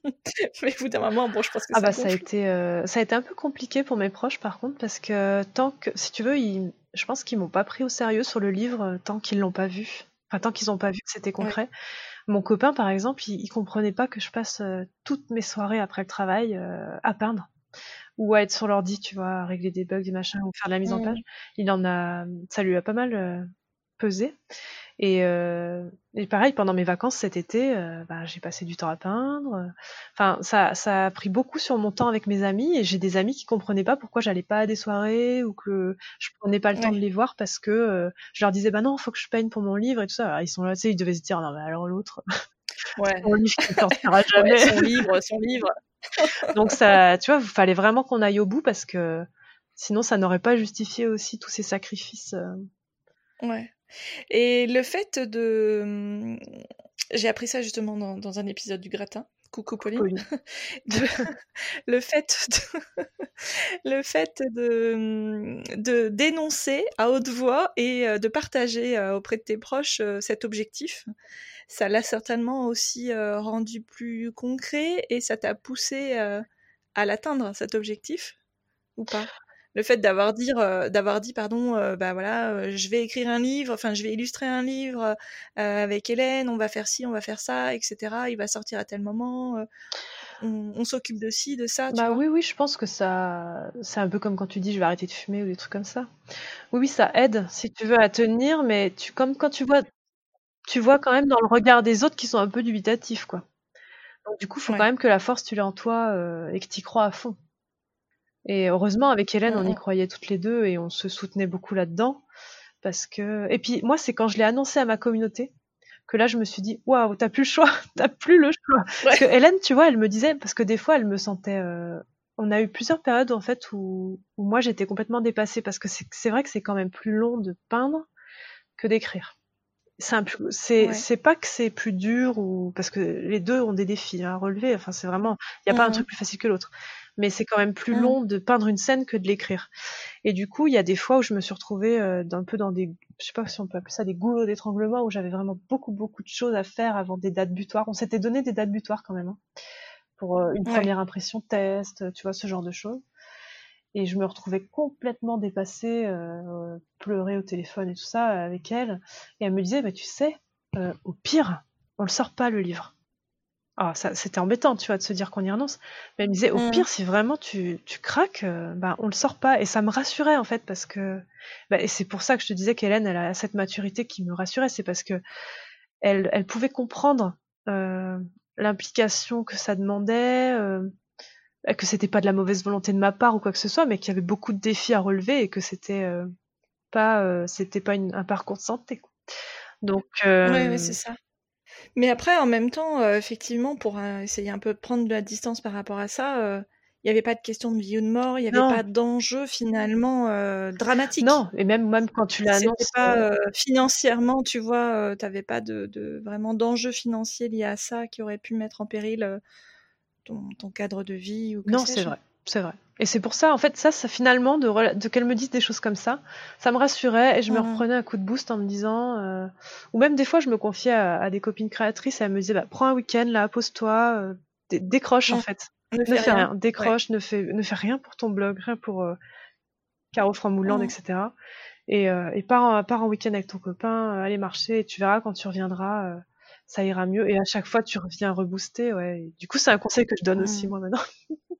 Mais au bout d'un moment, bon, je pense que Ah ça bah, ça a gonfle. été, heu, ça a été un peu compliqué pour mes proches par contre, parce que tant que si tu veux, ils je pense qu'ils m'ont pas pris au sérieux sur le livre, heu, tant qu'ils l'ont pas vu. Enfin, tant qu'ils ont pas vu que c'était Ouais, concret. Mon copain, par exemple, il il comprenait pas que je passe, heu, toutes mes soirées après le travail, heu, à peindre ou à être sur l'ordi, tu vois, à régler des bugs, des machins, ou faire de la mise en page. mmh, Il en a Ça lui a pas mal, heu, pesé. Et, heu, et pareil, pendant mes vacances cet été, heu, bah, j'ai passé du temps à peindre, heu, enfin ça ça a pris beaucoup sur mon temps avec mes amis, et j'ai des amis qui comprenaient pas pourquoi j'allais pas à des soirées ou que je prenais pas le temps de ouais, les voir parce que, heu, je leur disais: «Bah non, faut que je peigne pour mon livre» et tout ça. Alors ils sont là, tu sais, ils devaient se dire: «Non mais alors l'autre, ouais, son livre qui sortira ouais, jamais». son livre, son livre. Donc ça, tu vois, il fallait vraiment qu'on aille au bout parce que sinon ça n'aurait pas justifié aussi tous ces sacrifices, heu Ouais et le fait de, mmh, j'ai appris ça justement dans dans un épisode du Gratin. Coucou Pauline. Pauline. De le fait de le fait de, mmh, de d'énoncer à haute voix et heu, de partager, heu, auprès de tes proches, heu, cet objectif, ça l'a certainement aussi, heu, rendu plus concret et ça t'a poussé, heu, à l'atteindre cet objectif ou pas? Le fait d'avoir dire, heu, d'avoir dit pardon, heu, bah, voilà, heu, je vais écrire un livre, enfin je vais illustrer un livre, heu, avec Hélène, on va faire ci, on va faire ça et cetera. Il va sortir à tel moment, heu, on on s'occupe de ci, de ça, tu Bah vois? oui, oui, je pense que ça c'est un peu comme quand tu dis: «Je vais arrêter de fumer» ou des trucs comme ça. Oui, oui, ça aide, si tu veux, à tenir, mais tu comme quand tu vois tu vois quand même dans le regard des autres qui sont un peu dubitatifs, quoi. Donc du coup, faut quand Ouais. même que la force, tu l'aies en toi, heu, et que tu y crois à fond. Et heureusement, avec Hélène, Mmh on y mh. croyait toutes les deux et on se soutenait beaucoup là-dedans parce que et puis moi, c'est quand je l'ai annoncé à ma communauté que là, je me suis dit: «Waouh, tu as plus le choix, tu as plus le choix». Parce Ouais. que Hélène, tu vois, elle me disait parce que des fois, elle me sentait, heu on a eu plusieurs périodes, en fait, où où moi, j'étais complètement dépassée parce que c'est c'est vrai que c'est quand même plus long de peindre que d'écrire. C'est un plus c'est Ouais. c'est pas que c'est plus dur, ou parce que les deux ont des défis, hein, à relever, enfin, c'est vraiment il y a pas un Mmh mh. truc plus facile que l'autre. Mais c'est quand même plus Mmh. long de peindre une scène que de l'écrire. Et du coup, il y a des fois où je me suis retrouvée, heu, d'un peu dans des je sais pas si on peut appeler ça des goulots d'étranglement, où j'avais vraiment beaucoup, beaucoup de choses à faire avant des dates butoirs. On s'était donné des dates butoirs quand même, hein, pour, heu, une Ouais. première impression test, tu vois, ce genre de choses. Et je me retrouvais complètement dépassée, heu, pleurer au téléphone et tout ça avec elle. Et elle me disait: «Bah, tu sais, heu, au pire, on le sort pas le livre». Alors ça, c'était embêtant, tu vois, de se dire qu'on y renonce. Mais elle me disait: «Au Mmh. pire, si vraiment tu tu craques, heu, bah, on le sort pas». Et ça me rassurait, en fait, parce que bah, et c'est pour ça que je te disais qu'Hélène, elle a cette maturité qui me rassurait. C'est parce qu'elle elle pouvait comprendre, heu, l'implication que ça demandait, heu, que c'était pas de la mauvaise volonté de ma part ou quoi que ce soit, mais qu'il y avait beaucoup de défis à relever et que c'était, heu, pas, heu, c'était pas une un parcours de santé, quoi. Donc Ouais, ouais, c'est hem, ça. Mais après, en même temps, euh, effectivement, pour euh, essayer un peu de prendre de la distance par rapport à ça, il euh, n'y avait pas de question de vie ou de mort, il n'y avait Non. pas d'enjeu finalement euh, dramatique. Non, et même, même quand tu l'annonces... C'était pas euh, financièrement, tu vois, euh, tu n'avais pas de, de, vraiment d'enjeu financier lié à ça qui aurait pu mettre en péril euh, ton, ton cadre de vie ou que Non, sais-je. c'est vrai, c'est vrai. Et c'est pour ça, en fait, ça, ça finalement, de, de qu'elle me dise des choses comme ça, ça me rassurait et je me Mmh. reprenais un coup de boost en me disant... Euh... Ou même des fois, je me confiais à, à des copines créatrices et elles me disaient, bah, prends un week-end, là, pose-toi, euh, dé- décroche, mmh. en fait. Ne, ne fais fais rien, rien, décroche, ouais. ne, fais, ne fais rien pour ton blog, rien pour euh, Caro from Moulland, mmh. et cetera. Et, euh, et pars, en, pars en week-end avec ton copain, euh, allez marcher, et tu verras, quand tu reviendras, euh, ça ira mieux. Et à chaque fois, tu reviens rebooster, ouais. Et du coup, c'est un conseil que je donne mmh. aussi, moi, maintenant.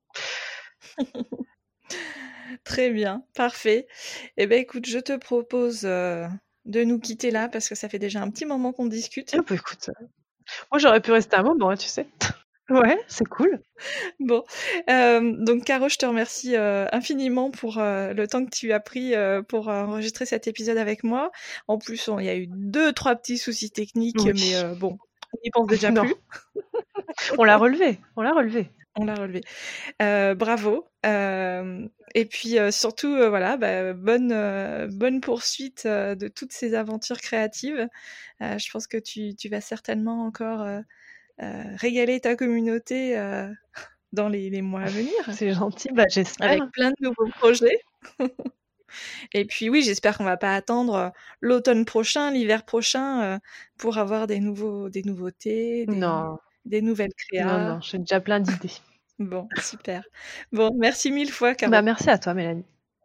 Très bien, parfait. Eh ben écoute, je te propose euh, de nous quitter là parce que ça fait déjà un petit moment qu'on discute. Eh ben, écoute, euh, moi j'aurais pu rester un moment, hein, tu sais. Ouais, c'est cool. Bon, euh, donc Caro, je te remercie euh, infiniment pour euh, le temps que tu as pris euh, pour euh, enregistrer cet épisode avec moi. En plus, il y a eu deux, trois petits soucis techniques, oui. mais euh, bon, on n'y pense déjà non. plus. On l'a relevé, on l'a relevé. On l'a relevé. Euh, bravo. Euh, et puis euh, surtout, euh, voilà, bah, bonne, euh, bonne poursuite euh, de toutes ces aventures créatives. Euh, je pense que tu, tu vas certainement encore euh, euh, régaler ta communauté euh, dans les, les mois à venir. C'est gentil, bah, j'espère. Avec plein de nouveaux projets. Et puis oui, j'espère qu'on va pas attendre l'automne prochain, l'hiver prochain euh, pour avoir des, nouveaux, des nouveautés, des, non. des nouvelles créas. Non, non, j'ai déjà plein d'idées. Bon, super. Bon, merci mille fois, Caro. Bah, merci à toi, Mélanie.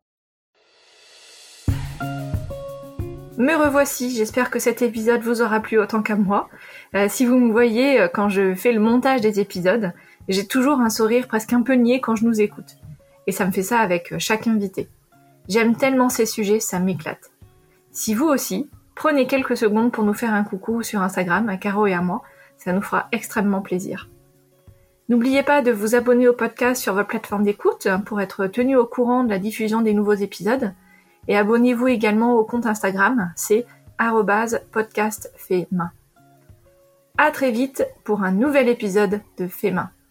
Me revoici, j'espère que cet épisode vous aura plu autant qu'à moi. Euh, si vous me voyez euh, quand je fais le montage des épisodes, j'ai toujours un sourire presque un peu niais quand je nous écoute. Et ça me fait ça avec euh, chaque invité. J'aime tellement ces sujets, ça m'éclate. Si vous aussi, prenez quelques secondes pour nous faire un coucou sur Instagram, à Caro et à moi, ça nous fera extrêmement plaisir. N'oubliez pas de vous abonner au podcast sur votre plateforme d'écoute pour être tenu au courant de la diffusion des nouveaux épisodes. Et abonnez-vous également au compte Instagram, c'est arobase podcast fait main. À très vite pour un nouvel épisode de Fait main.